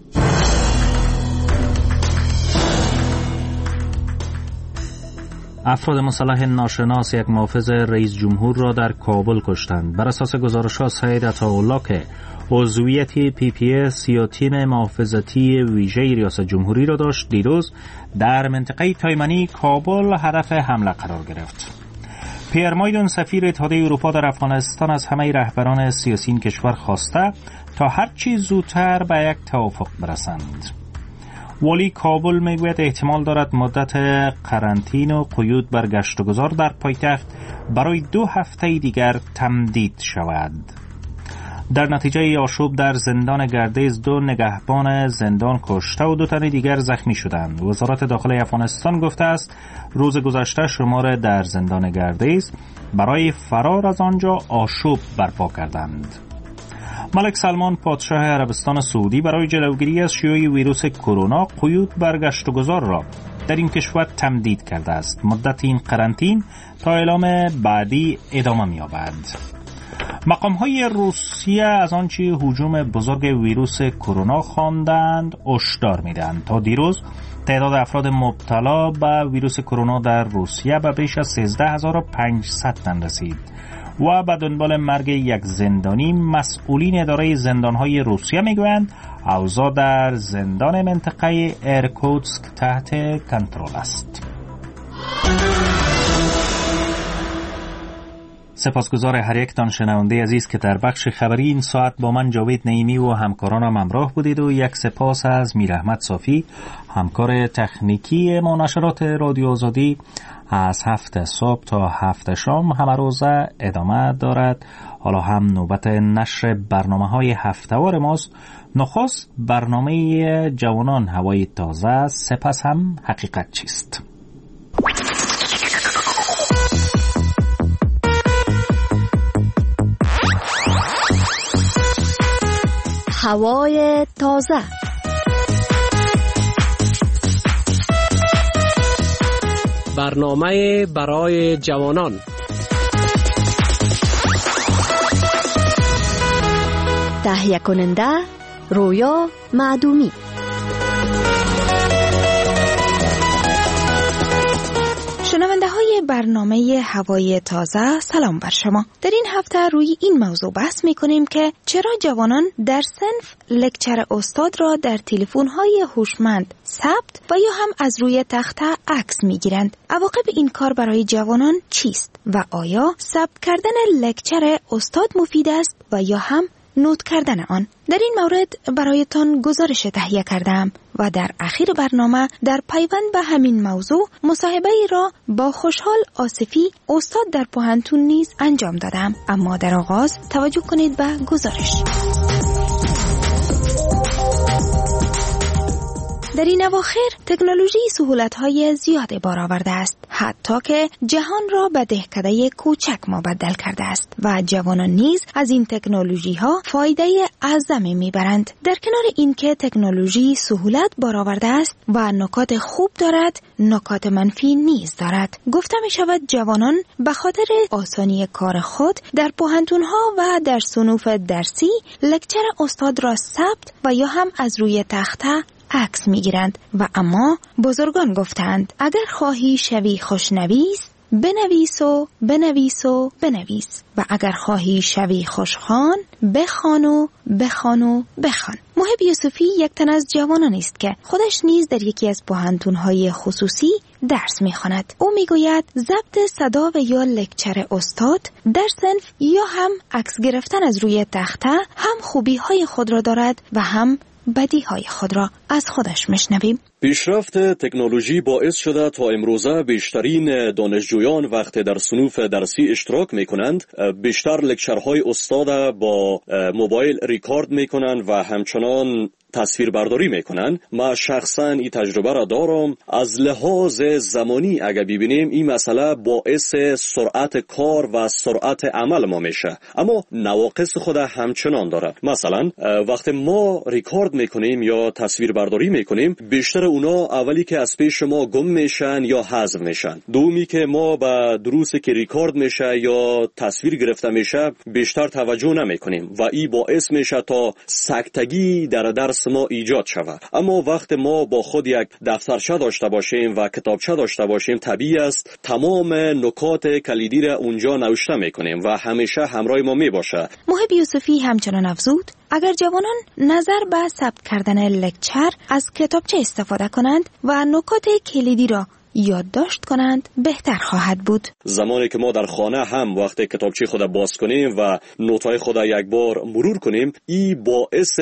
افراد مسلح ناشناس یک محافظ رئیس جمهور را در کابل کشتند. بر اساس گزارش‌ها سید عطاالله که عضویت پی پی اس یا تیم محافظتی ویژه ریاست جمهوری را داشت، دیروز در منطقه تایمنی کابل هدف حمله قرار گرفت. پیر مایدون سفیر اتحادیه اروپا در افغانستان از همه رهبران سیاسی این کشور خواسته تا هر چی زودتر به یک توافق برسند. والی کابل میگوید احتمال دارد مدت قرنطین و قیود بر گشت و گذار در پایتخت برای دو هفته دیگر تمدید شود. در نتیجه آشوب در زندان گردیز دو نگهبان زندان کشته و دو تن دیگر زخمی شدند. وزارت داخلی افغانستان گفته است روز گذشته شمار در زندان گردیز برای فرار از آنجا آشوب برپا کردند. ملک سلمان پادشاه عربستان سعودی برای جلوگیری از شیوع ویروس کرونا قیود بر گشت و گذار را در این کشور تمدید کرده است. مدت این قرنطین تا اعلام بعدی ادامه می‌یابد. مقام‌های روسیه از آنچه هجوم بزرگ ویروس کرونا خواندند هشدار می‌دهند. تا دیروز تعداد افراد مبتلا به ویروس کرونا در روسیه به بیش از سیزده هزار و پانصد تن رسید و به دنبال مرگ یک زندانی مسئولین اداره زندان‌های روسیه میگویند اوضاع در زندان منطقه ایرکوتسک تحت کنترل است. سپاسگزار هر یک تان شنونده عزیز که در بخش خبری این ساعت با من جاوید نعیمی و همکارانم همراه بودید و یک سپاس از میر احمد صافی همکار تکنیکی ما. نشرات رادیو آزادی از هفت صبح تا هفت شام همه روزه ادامه دارد. حالا هم نوبت نشر برنامه‌های هفته‌وار ماست. نخست برنامه جوانان هوای تازه، سپس هم حقیقت چیست. هوای تازه. برنامه برای جوانان. تهیه کننده رویا معدومی. شنونده های برنامه هوای تازه، سلام بر شما. در این هفته روی این موضوع بحث می کنیم که چرا جوانان در صنف لکچر استاد را در تلفن های هوشمند ثبت و یا هم از روی تخته عکس می گیرند. عواقب این کار برای جوانان چیست و آیا ثبت کردن لکچر استاد مفید است و یا هم نوت کردن آن؟ در این مورد برایتان گزارش تهیه کردم و در اخیر برنامه در پیوند به همین موضوع مصاحبه ای را با خوشحال آصفی استاد در پوهنتون نیز انجام دادم. اما در آغاز توجه کنید به گزارش. در این اواخر تکنولوژی سهولت‌های زیادی بار آورده است، حتی که جهان را به دهکده کوچک مبدل کرده است و جوانان نیز از این تکنولوژی‌ها فایده اعظمی می‌برند. در کنار اینکه تکنولوژی سهولت بار آورده است و نکات خوب دارد، نکات منفی نیز دارد. گفته می‌شود جوانان به خاطر آسانی کار خود در پوهنتون‌ها و در صنوف درسی لکچر استاد را ثبت و یا هم از روی تخته عکس میگیرند و اما بزرگان گفتند اگر خواهی شوی خوشنویس بنویس و بنویس و بنویس و اگر خواهی شوی خوشخوان بخوان و بخوان و بخوان. محب یوسفی یک تن از جوانان است که خودش نیز در یکی از پوهنتون‌های خصوصی درس میخواند. او میگوید ضبط صدا و یا لکچر استاد در صنف یا هم عکس گرفتن از روی تخته هم خوبی های خود را دارد و هم بدی های خود را. از خودش میشنویم. پیشرفت تکنولوژی باعث شده تا امروزه بیشترین دانشجویان وقتی در صنوف درسی اشتراک میکنند بیشتر لکچرهای استاد با موبایل ریکارد میکنند و همچنان تصویر برداری میکنن. ما شخصا این تجربه را دارم. از لحاظ زمانی اگر ببینیم این مسئله باعث سرعت کار و سرعت عمل ما میشه، اما نواقص خود همچنان داره. مثلا وقتی ما ریکارد میکنیم یا تصویر برداری میکنیم بیشتر اونا اولی که از پیش ما گم میشن یا حذف میشن. دومی که ما به دروسی که ریکارد میشه یا تصویر گرفته میشه بیشتر توجه نمیکنیم و این باعث میشه تا سکتگی در درس ما ایجاد شود. اما وقت ما با خود یک دفترچه داشته باشیم و کتابچه داشته باشیم طبیعی است تمام نکات کلیدی را اونجا نوشته میکنیم و همیشه همراه ما میباشه. محب یوسفی همچنان افزود اگر جوانان نظر به ثبت کردن لکچر از کتابچه استفاده کنند و نکات کلیدی را یادداشت کنند بهتر خواهد بود. زمانی که ما در خانه هم وقتی کتابچه خود باز کنیم و نوت‌های خود یک بار مرور کنیم این باعث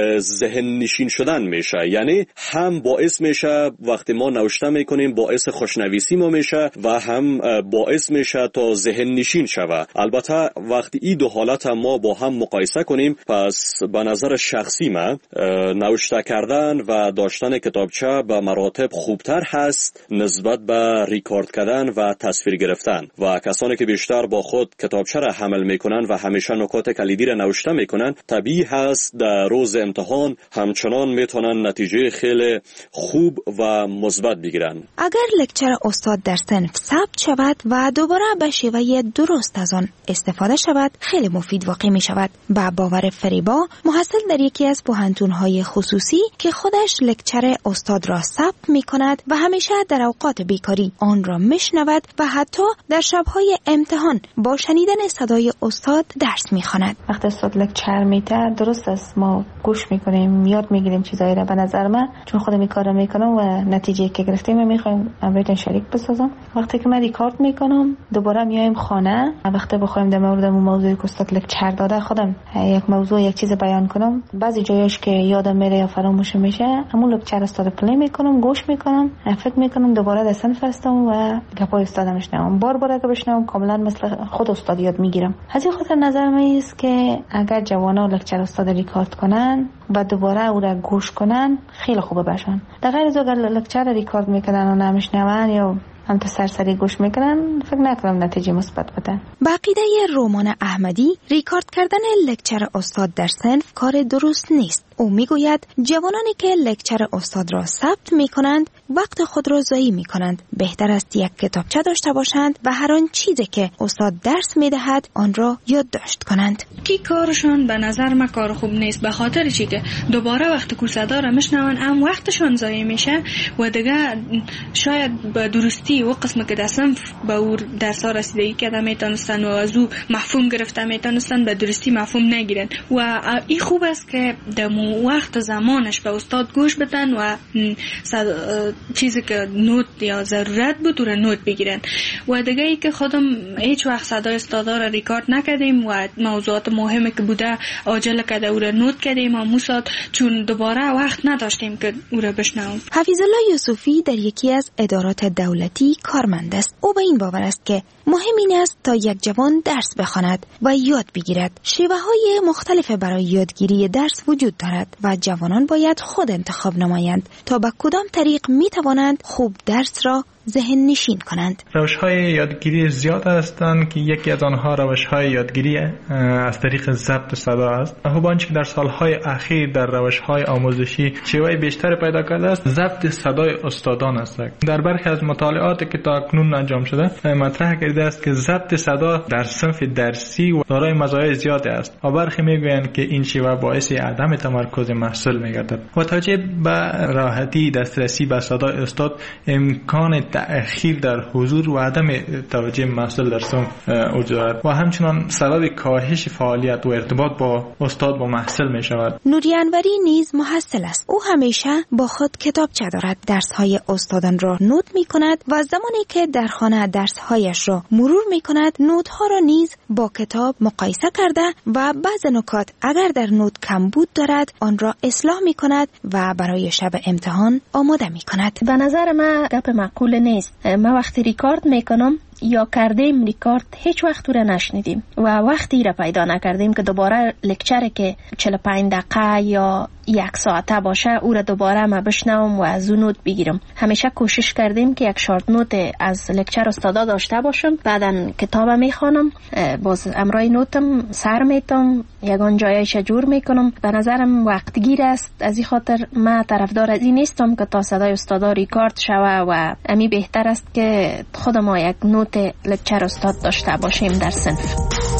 ذهن نشین شدن میشه، یعنی هم باعث میشه وقتی ما نوشته میکنیم باعث خوشنویسی ما میشه و هم باعث میشه تا ذهن نشین شود. البته وقتی این دو حالت هم ما با هم مقایسه کنیم پس به نظر شخصی من نوشته کردن و داشتن کتابچه به مراتب خوبتر هست نسبت به ریکارد کردن و تصویر گرفتن. و کسانی که بیشتر با خود کتابچه را حمل میکنن و همیشه نکات کلیدی را نوشته میکنن طبیعی هست در روز امتحان همچنان میتونن نتیجه خیلی خوب و مثبت بگیرن. اگر لکچر استاد در صنف ثبت شود و دوباره به شیوه درست از آن استفاده شود خیلی مفید واقع می شود. با باور فریبا محصل در یکی از پوهنتون‌های خصوصی که خودش لکچر استاد را ثبت میکند و همیشه در اوقات بیکاری آن را میشنود و حتی در شبهای امتحان با شنیدن صدای استاد درس میخواند. وقتی استاد لکچر میده درست است ما گوش میکنیم یاد میگیریم چیزایی را. به نظر من چون خودم این کارو میکنم و نتیجه که گرفتیم میخوایم براتون شریک بسازم. وقتی که من ریکارد میکنم دوباره میایم خانه وقتی بخوایم در مورد اون موضوعی که استاد لکچر داده خودم یک موضوع یک چیز بیان کنم بعضی جایاش که یادم میره یا فراموش میشه همون لکچر استاد پلی میکنم گوش میکنم فکر میکنم دوباره در صنف هستم و گپای استادم میشنوم بار بار که بشنوم کاملا مثل خود استاد یاد میگیرم. از این خاطر نظر من است که اگر جوانا لکچر استاد ریکارد کنن و دوباره او را گوش کنن خیلی خوبه باشن. در غیر از اگر لکچر ریکارد میکنن و نمیشنون یا هم تا سرسری گوش میکنن فکر نکنم نتیجه مثبت بده. با عقیده رومان احمدی ریکارد کردن لکچر استاد در صنف کار درست نیست. او میگوید جوانانی که لکچر استاد را ثبت میکنند وقت خود را ضایع میکنند. بهتر است یک کتابچه داشته باشند و هر آن چیزی که استاد درس میدهد آن را یادداشت کنند. کی کارشون به نظر من کار خوب نیست به خاطر چی که دوباره وقت کورسدا را میشنون هم وقتشون ضایع میشه و دیگه شاید به درستی و قسم که دستم به او درس ها رسیدگی کرده میتونستن و از او مفهوم گرفته میتونستن به درستی مفهوم نگیرن و این خوب است که دمو وقت زمانش به استاد گوش بدن و چیزی که نوت یا ضرورت بود رو نوت بگیرن. و دیگه ای که خودم هیچ وقت صدای استادا را ریکارد نکردیم و موضوعات مهمی که بوده عاجل کرده او را نوت کردیم و موساد چون دوباره وقت نداشتیم که او را بشنویم. حفیظ الله یوسفی در یکی از ادارات دولتی کارمند است. او به این باور است که مهم این است تا یک جوان درس بخواند و یاد بگیرد. شیوه های مختلف برای یادگیری درس وجود دارد و جوانان باید خود انتخاب نمایند تا به کدام طریق می توانند خوب درس را ذهن نشین کنند. روش‌های یادگیری زیاد هستند که یکی از آنها روش‌های یادگیری از طریق ضبط صدا است. هوبانچ که در سالهای اخیر در روش‌های آموزشی شیوه بیشتر پیدا کرده است ضبط صدای استادان است. در برخی از مطالعاتی که تا اکنون انجام شده مطرح کرده است که ضبط صدا در صنف درسی و دارای مزایای زیادی است و برخی میگویند که این شیوه باعث عدم تمرکز محصول میگردد. با توجه به راحتی دسترسی به صدای استاد امکان تأخیر در حضور و عدم توجه مسئول در صنف وجود دارد و همچنان سبب کاهش فعالیت و ارتباط با استاد و محصل می شود. نوری انوری نیز محصل است. او همیشه با خود کتابچه دارد. درس‌های استادان را نوت می‌کند و زمانی که در خانه درس‌هایش را مرور می‌کند نوت‌ها را نیز با کتاب مقایسه کرده و بعض نکات اگر در نوت کمبود دارد آن را اصلاح می‌کند و برای شب امتحان آماده می‌کند. به نظر من گپ معقول نیست. ما وقتی ریکارد می‌کنم یا کردیم ریکارد هیچ وقت او را نشنیدیم و وقتی را پیدا نکردیم که دوباره لکچر که چهل و پنج دقیقه یا یک ساعته باشه او را دوباره ما بشنوم و از اون نوت بگیرم. همیشه کوشش کردیم که یک شارت نوت از لکچر استادا داشته باشم، بعدن کتاب میخوانم، باز امرای نوتم سر میتم، یگان جایش جور میکنم. به نظرم وقت گیر است، از این خاطر من طرفدار از این نیستم که تا صدای استادا ریکارد شوه و امی بهتر است که خود ما یک نوت لکچر استاد داشته باشیم در صنف.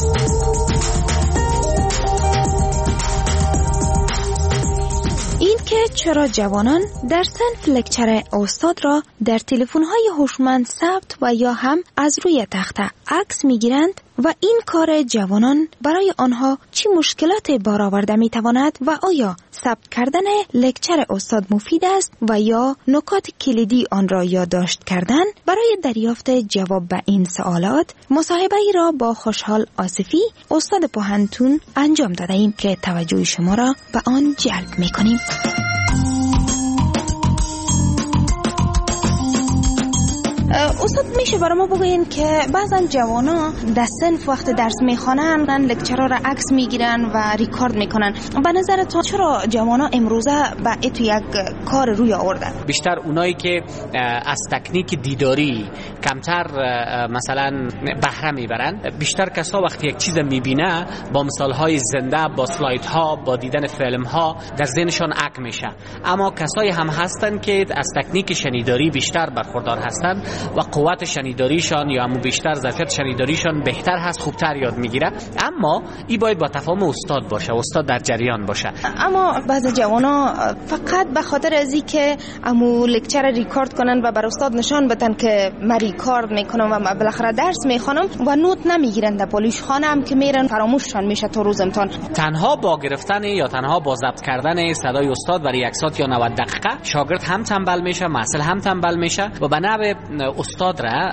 این که چرا جوانان در صنف لکچر استاد را در تلفن‌های هوشمند ثبت و یا هم از روی تخته عکس می‌گیرند و این کار جوانان برای آنها چه مشکلاتی برآورده می‌تواند و آیا ثبت کردن لکچر استاد مفید است و یا نکات کلیدی آن را یادداشت کردن؟ برای دریافت جواب به این سوالات مصاحبه ای را با خوشحال آصفی استاد پوهنتون انجام داده ایم که توجه شما را به آن جلب می‌کنیم. استاد میشه برای ما بگوین که بعضا جوانا در صنف وقت درس میخوانن لکچرها را عکس میگیرن و ریکارد میکنن. به نظرتون چرا جوانا امروزه به ایتو یک کار روی آوردن؟ بیشتر اونایی که از تکنیک دیداری کمتر مثلا بهره میبرن، بیشتر کسا وقتی یک چیز میبینه با مثالهای زنده، با سلایدها، با دیدن فیلمها در ذهنشان عک میشه. اما کسایی هم هستن که از تکنیک شنیداری بیشتر برخوردار هستن و قوت شنیداریشان یا همون بیشتر ظرفیت شنیداریشان بهتر هست، خوبتر یاد میگیره. اما این باید با تفاهم استاد باشه، استاد در جریان باشه. اما بعضی جوانا فقط به خاطر از اینکه امو لکچر ریکارد کنن و بر استاد نشان بدن که من ریکارد میکنم و من بالاخره درس میخوانم و نوت نمیگیرن، در پالیش خانه هم که میرن فراموششان میشه تا روز امتحان. تنها با گرفتن یا تنها با ضبط کردن صدای استاد برای یک ساعت یا نود دقیقه شاگرد هم تنبل میشه، محصل هم تنبل میشه و به نحو استاد را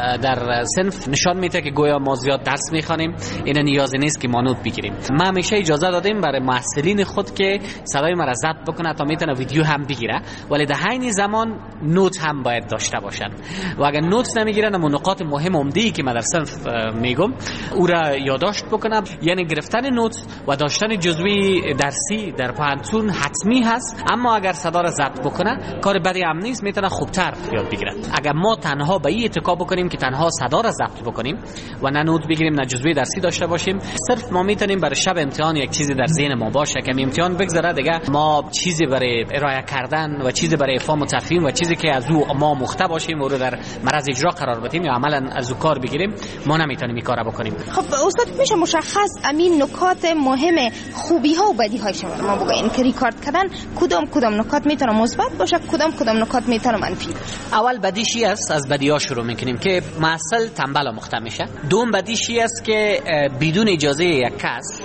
در صنف نشان میده که گویا ما زیاد درس میخوانیم، این نیازی نیست که ما نوت بگیریم. ما همیشه اجازه دادیم برای محصلین خود که صدای ما را ضبط بکنه تا میتونه ویدیو هم بگیره، ولی در عین زمان نوت هم باید داشته باشن و اگر نوت نمیگیرن اما نکات مهم عمده‌ای که ما در صنف میگم او را یادداشت بکنه. یعنی گرفتن نوت و داشتن جزوی درسی در پوهنتون حتمی هست، اما اگر صدا را ضبط بکنه کار بدی هم نیست، میتونه خوبتر یاد بگیره. اگر ما تنها به این اتکا بکنیم که تنها صدا را ضبط بکنیم و نه نوت بگیریم نه جزوی درسی داشته باشیم، صرف ما میتونیم برای شب امتحان یک چیزی در ذهن ما باشه که امتحان بگذره دیگه ما چیزی برای ارائه کردن و چیزی برای افهام و تفهیم و چیزی که از او ما مخته باشیم و رو در مرز اجرا قرار بدیم یا عملا از او کار بگیریم، ما نمیتونیم این کارا بکنیم. خب استاد میشه مشخص امین نکات مهم خوبی ها و بدی هاش ما بگین که ریکارد کردن کدام کدام نکات میتونه مثبت باشه، کدام کدام نکات میتونه منفی؟ اول بدیشی است، از بدی ها شروع میکنیم که محصل تنبل و مخته میشه. دوم بدیشی است که بدون اجازه یک کس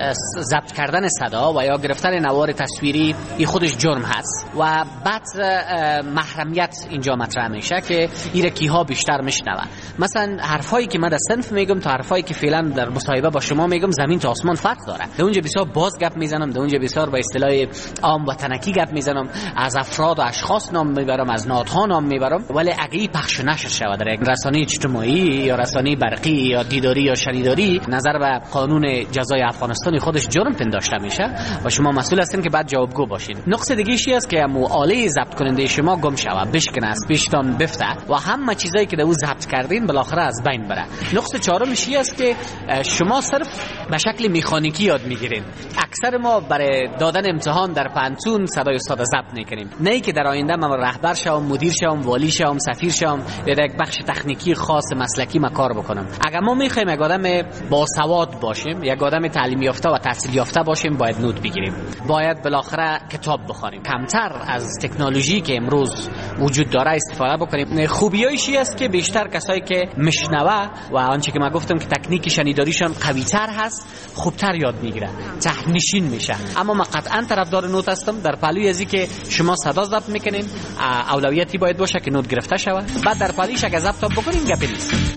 ضبط کردن صدا و یا گرفتن نوار تصویری این خودش جرم هست و بعد محرمیت اینجا مطرح میشه که این کیها بیشتر میشنوه. مثلا حرفایی که من در صنف میگم تا حرفایی که فعلا در مصاحبه با شما میگم زمین تا آسمان فرق داره. در اونجا بسیار باز گپ میزنم، در اونجا بسیار با اصطلاح عام وطنکی گپ میزنم، از افراد و اشخاص نام میبرم، از نهادها نام میبرم، ولی اگه پخش نشر شود در یک رسانه اجتماعی یا رسانه برقی یا دیداری یا شنیداری نظر به قانون جزای افغانستان خودش جرم پنداشته میشه و شما مسئول هستین که بعد جوابگو باشین. نقص دیگه چی است که مو آله ضبط کننده شما گم شوه، بشکنه، از پیشتان بفته و همه چیزایی که در او ضبط کردین بالاخره از بین بره. نقص چهارم چی است که شما صرف به شکل مکانیکی یاد میگیرین. اکثر ما برای دادن امتحان در پانتون صدای استاد ضبط میکنیم، نه ای که در آینده من رهبر شوم، مدیر شوم، والی شوم، سفیر شوم یا در یک بخش تکنیکی خاص مسلکی ما کار بکنم. اگر ما میخوایم یک آدم باسواد باشیم، یک آدم تعلیم یافته گرفته و تحصیل یافته باشیم باید نوت بگیریم، باید بالاخره کتاب بخونیم، کمتر از تکنولوژی که امروز وجود داره استفاده بکنیم. خوبیایش است که بیشتر کسایی که مشنوه و آنچه که ما گفتم که تکنیک شنیداریشان قوی‌تر هست خوبتر یاد میگیره، تهنشین میشه. اما من قطعا طرفدار نوت هستم. در پهلوی ازی که شما صدا ضبط میکنین اولویتی باید باشه که نوت گرفته شود، بعد در پهلویش اگه ضبط بکنین گپی نیست.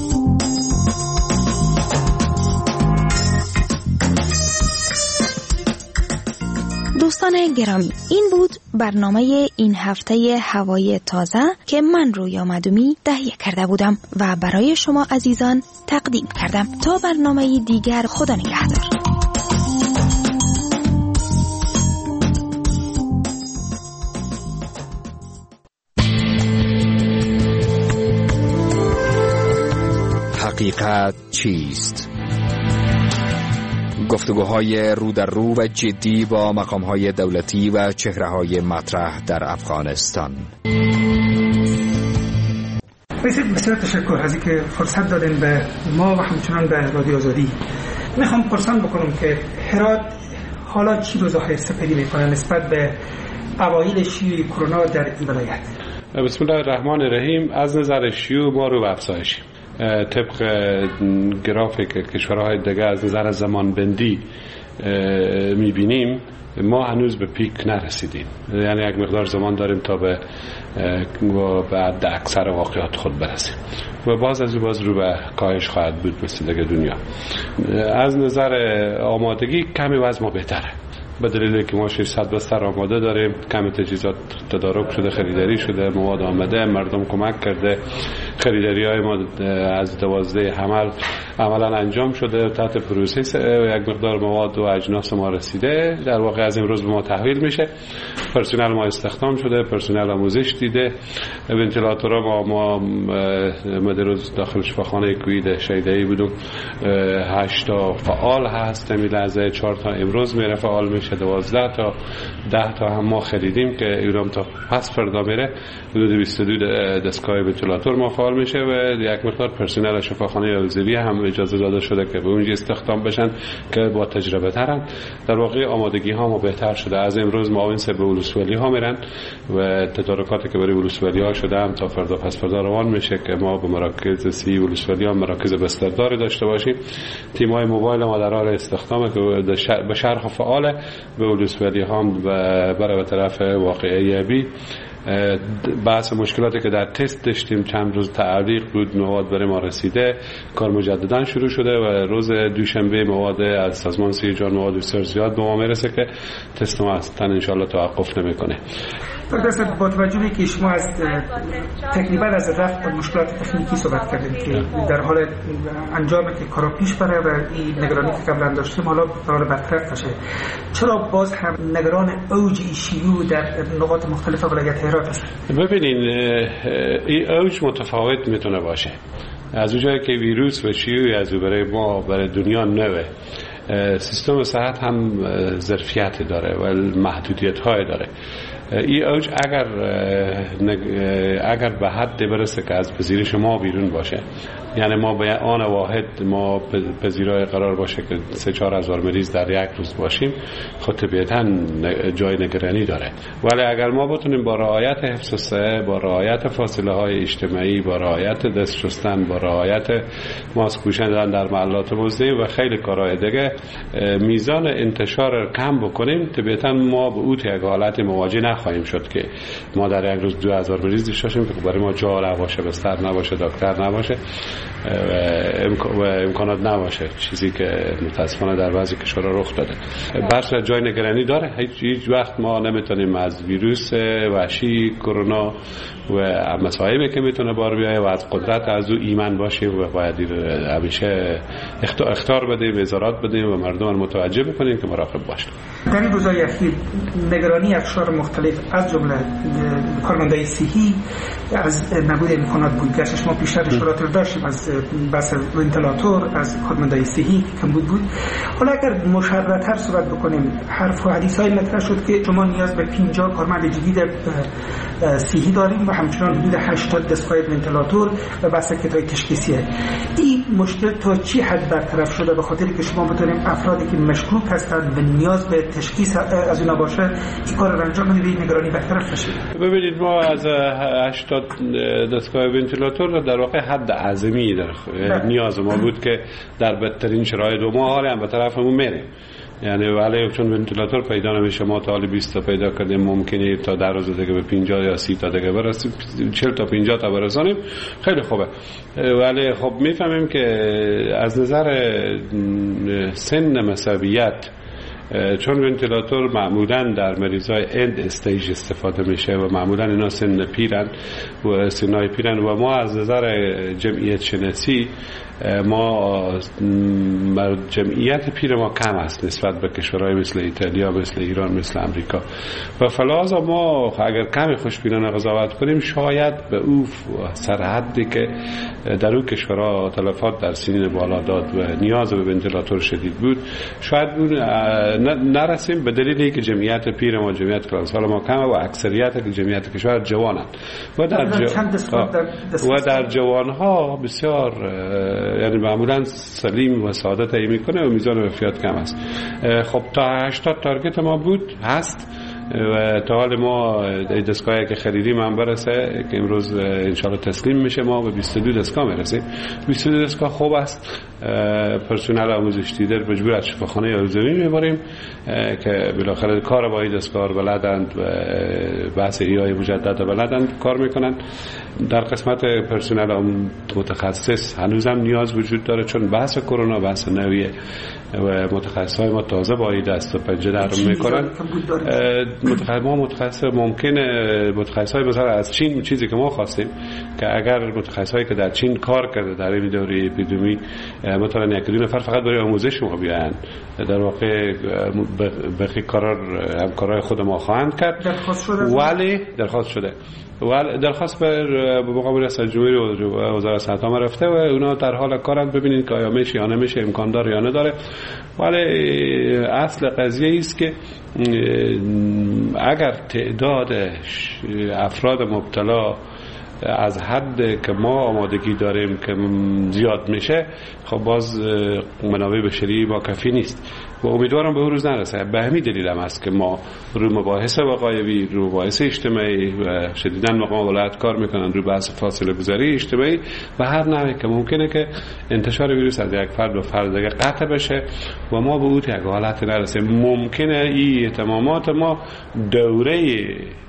دوستان گرامی، این بود برنامه این هفته هوای تازه که من رویا مدومی تهیه کرده بودم و برای شما عزیزان تقدیم کردم. تا برنامه دیگر، خدا نگهدار. حقیقت چیست؟ گفتگوهای رو در رو و جدی با مقامهای دولتی و چهره‌های مطرح در افغانستان. بسیار بسیار تشکر از اینکه فرصت دادین به ما و همچنان به رادیو آزادی. میخوام پرسان بکنم که هرات حالا چی رو ظاهر سپری میکنه نسبت به اوایل شیوع کرونا در این ولایت؟ بسم الله الرحمن الرحیم. از نظر شیوع ما رو به افزایشیم. طبق گرافی که کشورهای دیگه از نظر زمانبندی میبینیم ما هنوز به پیک نرسیدیم، یعنی یک مقدار زمان داریم تا به بعد اکثر واقعات خود برسیم و باز از باز رو به کاهش خواهد بود مثل دیگه دنیا. از نظر آمادگی کمی وضع ما بهتره، به دلیل که ما ششصد بستر آماده داریم، کم تجهیزات تدارک شده، خریداری شده، مواد آمده، مردم کمک کرده، خریداری های ما از دوازده حمل عملا انجام شده، تحت پروسس یک مقدار مواد و اجناس ما رسیده، در واقع از امروز به ما تحویل میشه. پرسنل ما استخدام شده، پرسنل آموزش دیده، ونتیلاتورها ما ما مدروز داخل شفاخانه کوید شیدایی بودم، هشت تا فعال هست، همین لحظه چهار تا امروز میره فعال میشه، دوازده تا ده تا هم ما خریدیم که ایران تا پس فردا میره، حدود بیست و دو دستگاه ونتیلاتور ما فعال میشه و یک مقدار پرسنل شفاخانه عضوی هم اجازه داده شده که به اونجا استخدام بشن که با تجربه ترن. در واقع آمادگی ها ما بهتر شده. از امروز معاون سه به ولسوالی ها میرن و تدارکاتی که برای ولسوالی ها شده هم تا فردا پس فردا روان میشه که ما به مراکز سی ولسوالی ها مراکز بسترداری داشته باشیم. تیم های موبایل ما در حال استخدام که به شرح فعال به ولسوالی ها برای به طرف واقعه بی. بحث مشکلاتی که در تست داشتیم چند روز تعلیق بود، مواد برای ما رسیده، کار مجددا شروع شده و روز دوشنبه مواد از سازمان سی جان مواد بسیار زیاد به ما میرسه که تست ما اصلا انشالله توقف نمیکنه. درسته. با توجه که شما از تقریبا از رفع مشکلات تکنیکی صحبت کردید که در حال انجام که کارا پیش بره و این نگرانی که قبلا داشتیم حالا داره برطرف بشه، چرا باز هم نگران اوج شیوع در نقاط مختلف ولایت هرات است؟ ببینین این اوج متفاوت میتونه باشه. از اونجایی که ویروس و شیوع از برای ما برای دنیا نوه، سیستم صحت هم ظرفیت داره و محدودیت های داره. این اوج اگر اگر به حد برسه که از پذیرش ما بیرون باشه، یعنی ما به آن واحد ما پذیرای قرار باشه که سه چهار هزار مریض در یک روز باشیم، خود طبیعتاً جای نگرانی داره. ولی اگر ما بتونیم با رعایت حفظ الصحه، با رعایت فاصله های اجتماعی، با رعایت دست شستن، با رعایت ماسک پوشیدن در محلات مزدیم و خیلی کارهای دیگه میزان انتشار کم بکنیم، طبیعتاً ما به اون یک حالت مواجه نخواهیم شد که ما در یک روز دو هزار مریض داشته باشیم که برای ما جا نباشه، بستر نباشه، دکتر نباشه و امکانات نباشه، چیزی که متاسفانه در بعضی کشورها رخ داده. بحث جای نگرانی داره. هیچ هیچ وقت ما نمیتونیم از ویروس وحشی کرونا و مصائبی که میتونه بار بیایه و از قدرت از او ایمان باشیم و باید همیشه اخطار بدیم، وزارات بدیم و مردم رو متوجه بکنیم که مراقب باشیم. در این روزهای اخیر نگرانی اقشار مختلف از جمله کارمندای صحی از نبود امکانات بودجهش، ما پیشتر اشارات رو داشتیم از از بس ونتیلاتور، از کارمندای صحی کمبود بود. حالا اگر مشرح‌تر صحبت بکنیم، حرف و حدیث‌های مطرح شد که شما نیاز به پنجاه کارمند جدید صحی داریم و همچنان حدود هشتاد دستگاه ونتیلاتور و بس کت‌های تشخیصیه. این مشکل تا چی حد برطرف شده به خاطر که شما بتونیم افرادی که مشکوک هستند و نیاز به تشخیص از اونا باشه این کار رو انجام بدیم و نگرانی برطرف بشه؟ ببینید ما از هشتاد دستگاه ونتیلاتور در واقع حد اعظمی در نیاز ما بود که در بدترین شرایط و ما حالا هم به طرفمون میره. یعنی ولی چون ونتیلاتور پیدا نمیشه ما تا حالی بیست تا پیدا کردیم، ممکنه تا در روز دیگه به پنجاه یا سی تا دیگه برسیم، چهل تا پنجاه تا برسانیم، خیلی خوبه. ولی خب میفهمیم که از نظر سن مسئولیت چون ونتیلاتور معمولا در مریضای اند استیج استفاده میشه و معمولا اینا سن پیرن و سنای پیرن و ما از نظر جمعیت شناسی ما جمعیت پیر ما کم است نسبت به کشورهای مثل ایتالیا، مثل ایران، مثل امریکا و فلازا ما اگر کمی خوشبینانه قضاوت کنیم شاید به او سرحدی که در اون کشورها تلفات در سنین بالا داد و نیاز به ونتیلاتور شدید بود شاید نرسیم به دلیل اینکه جمعیت پیر ما جمعیت کلانسال ما کمه و اکثریت جمعیت کشور جوانند و در جو... و در جوانها بسیار یعنی معمولا سلیم و سعادت ای میکنه و میزان وفیات کم است. خب تا هشتاد تارگت ما بود هست و تا حال ما دستگاهی که خریدیم هم برسه که امروز انشالله تسلیم میشه ما به بیست و دو دستگاه میرسیم. بیست و دو دستگاه خوب است. پرسنل آموزش دیده به جبور از شفاخانه آرزویی میبریم که بالاخره کار با این دستگاه بلدند و بحث ایای مجدد بلدند کار میکنند. در قسمت پرسنل متخصص هنوزم نیاز وجود داره چون بحث کرونا بحث نویه و متخصصای ما تازه با این دست و پنجه در میکنن. متخصص ما متخصص ممکنه متخصصای مثلا از چین چیزی که ما خواستیم که اگر متخصصایی که در چین کار کرده در این دوره اپیدمی مثلا یک دو نفر فقط برای آموزش ما بیان در واقع بقیه کارا همکارای خود ما خواهند کرد ولی درخواست شده و درخواست به مقام ریاست جمهوری و وزارت صحت ما رفته و اونا در حال کارند ببینین که آیا میشه یا نمیشه، امکان داره یا نداره. ولی اصل قضیه است که اگر تعداد افراد مبتلا از حد که ما آمادگی داریم که زیاد میشه خب باز منابع بشری ما کافی نیست و امیدوارم به اون روز نرسه. به همین دلیل هم است که ما رو مباحث وقایوی، رو مباحث اجتماعی و شدیداً مقام ولایت کار میکنن رو بحث فاصله گذاری اجتماعی و هر نوعی که ممکنه که انتشار ویروس از یک فرد به فرد دیگه قطع بشه و ما به اون یک حالت نرسه. ممکنه این اهتمامات ما دوره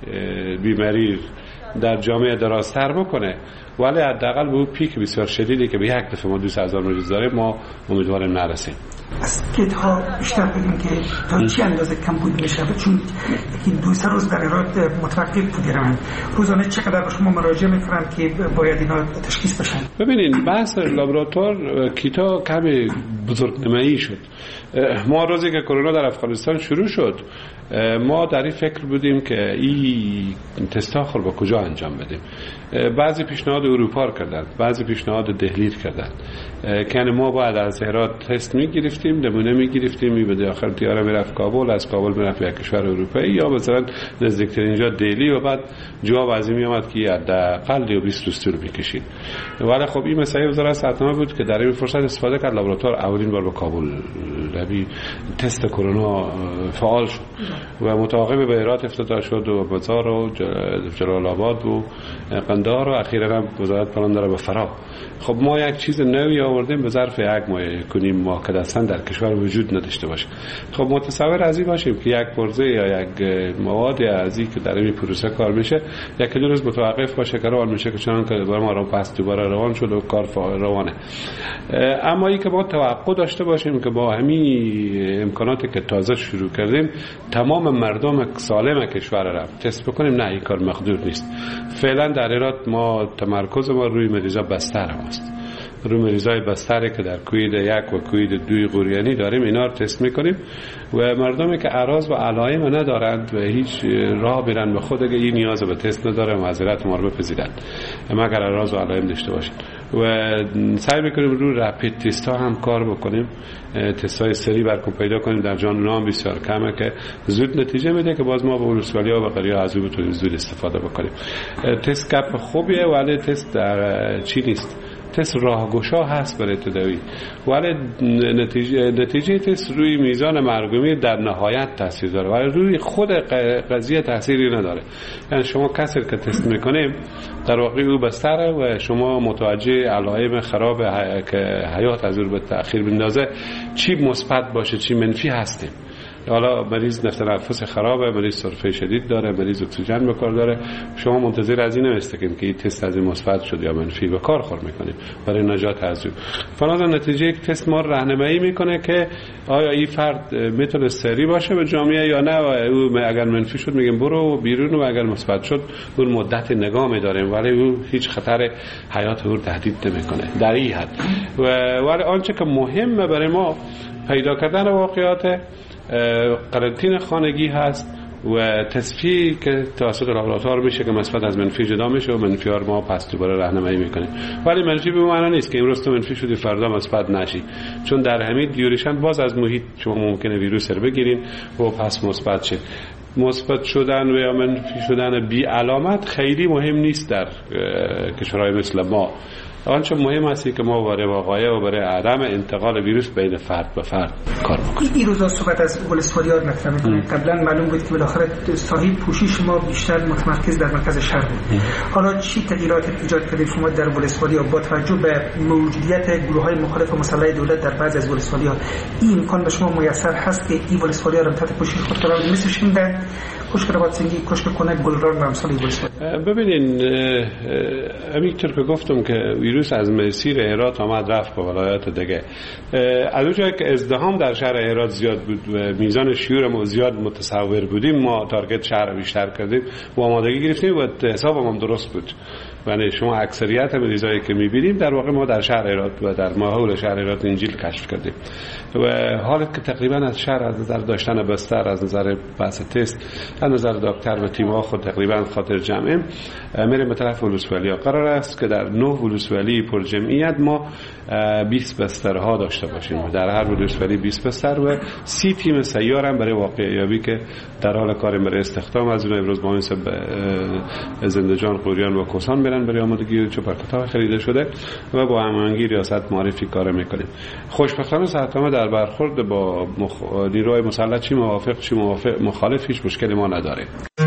بیماری در جامعه درازتر بکنه ولی حداقل به اون پیک بسیار شدیدی که به یک دفعه ما دویست هزار مریض داریم ما امیدواریم نرسیم. از کت‌ها بیشتر بگیم که تا چی اندازه کم بود میشه چون این دو سه روز در ایران متوقف بودیم روزانه چقدر به شما مراجعه میکنن که باید اینا تشخیص بشن؟ ببینین بحث لابراتوار کیتا کمی بزرگنمایی شد. ما روزی که کرونا در افغانستان شروع شد ما در این فکر بودیم که این تست ها با کجا انجام بدیم. بعضی پیشنهاد اروپا کردند، بعضی پیشنهاد دهلی کردند که ما باید از هرات تست میگرفتیم، نمونه میگرفتیم، می به داخل طیاره میرفت کابل، از کابل میرفت یک کشور اروپایی یا مثلا نزدیکترین اینجا دهلی و بعد جواب از این میامد که حداقل بیست روز طول میکشید. ولی خب این مسئله وزارت صحت بود که در این فرصت استفاده کرد لابراتوار اولین بار به کابل روی تست کرونا فعال شد و متعاقب به هرات افتتاح شد و بازار و جلال آباد و قندهار و اخیراً هم وزارت پلان داره به فرا. خب ما یک چیز نوی آوردیم به ظرف یک ماه کنیم ما که اصلا در کشور وجود نداشته باشه. خب متصور از این باشیم که یک پرزه یا یک مواد از این که در این پروسه کار میشه یک دو روز متوقف باشه که روان میشه که چون که دوباره ما رو پس دوباره روان شد و کار روانه. اما این که ما توقع داشته باشیم که با همین امکاناتی که تازه شروع کردیم تمام مردم سالم کشور را تست بکنیم، نه این کار مقدور نیست. فعلا در ایران ما تمرکز ما روی مریضا بستر هست، روی مریضای بستری که در کوید یک و کوید دوی قریانی داریم اینا رو تست میکنیم و مردمی که اعراض و علائم ندارند و هیچ راه برن به خود که این نیاز به تست نداره معذرت ما رو بپذیرند مگر اعراض و علائم داشته باشند و سعی میکنیم روی رپید تست ها هم کار بکنیم، تست های سری برکن پیدا کنیم در جانوران هم بسیار کمه که زود نتیجه میده که باز ما به ولسوالی‌ها و بقیه از او بتونیم زود استفاده بکنیم. تست گپ خوبیه ولی تست در چی نیست، تست راهگشا هست برای تداوی، ولی نتیجه نتیجه تست روی میزان مرگومیر در نهایت تاثیر داره ولی روی خود قضیه تاثیری نداره. یعنی شما کسی که تست میکنیم در واقع او بستره و شما متوجه علائم خراب که حیات از او به تأخیر بندازه چی مثبت باشه چی منفی هستیم. حالا مریض نفس تنفس خرابه، مریض سرفه شدید داره، مریض اکسیژن به کار داره، شما منتظر از این نمیستید که این تست از این مثبت شد یا منفی به کار خور میکنیم برای نجات از او. فلان نتیجه یک تست ما راهنمایی میکنه که آیا این فرد میتونه سری باشه به جامعه یا نه، و او اگر منفی شد میگیم برو بیرون و اگر مثبت شد اون مدت نگاه میداریم ولی او هیچ خطر حیات او تهدید نمیکنه در این حد. و ولی آنچه که مهمه برای ما پیدا کردن واقعیات قرنطینه خانگی هست و تصفیه که توسط لابراتوار میشه که مثبت از منفی جدا میشه و منفی ها ما پس دوباره راهنمایی میکنیم. ولی منفی به معنی نیست که امروز تو منفی شدی فردا مثبت نشی، چون در همین دیوریشن باز از محیط شما ممکنه ویروس رو بگیرین و پس مثبت شه. مثبت شدن و یا منفی شدن بی علامت خیلی مهم نیست در کشورهای مثل ما. آنچه مهم است که ما برای وقایع و برای عدم انتقال ویروس بین فرد به فرد کار بکنیم. این روزا صحبت از ولسوالی‌ها مطرح می‌کنیم. قبلا معلوم بود که بالاخره ساحل پوشش ما بیشتر متمرکز در مرکز شهر بود. حالا چی تغییرات ایجاد کردید شما در ولسوالی‌ها با توجه به موجودیت گروه‌های مخالف مسلح دولت در بعضی از ولسوالی‌ها؟ این امکان به شما میسر هست که این ولسوالی‌ها را تحت پوشش خود قرار بدید مثل شینده کشک رباطسنگی، کشک کنک، گلران و امثال ولسوالی؟ ببینین همینطور که گفتم که ویروس از مسیر هرات آمد رفت به ولایات دیگه. از اونجایی که ازدحام در شهر هرات زیاد بود و میزان شیوع ما زیاد متصور بودیم، ما تارگت شهر بیشتر کردیم و آمادگی گرفتیم و حساب هم درست بود. یعنی شما اکثریت مریضایی که می‌بینیم در واقع ما در شهر هرات و در ماحول شهر هرات انجیل کشف کردیم و حالا که تقریبا از شهر از نظر داشتن بستر، از نظر بحث تست، از نظر دکتر و تیم ها خود تقریبا خاطر جمعیم میریم به طرف ولسوالی‌ها. قرار است که در نه ولسوالی پر جمعیت ما بیست بسترها داشته باشیم، در هر ولسوالی بیست بستر و سی تیم سیار هم برای واقعیابی که در حال کار برای استخدام از اون امروز ما مثل زندجان، قوریان و کوسان میرن برای آمادگی چوپرکتا خریده شده و با هماهنگی ریاست معرفی کار میکنیم. خوشبختانه ساعتنامه در برخورد با مخ... نیروهای مسلح چی موافق چی موافق مخالف هیچ مشکلی ما نداره.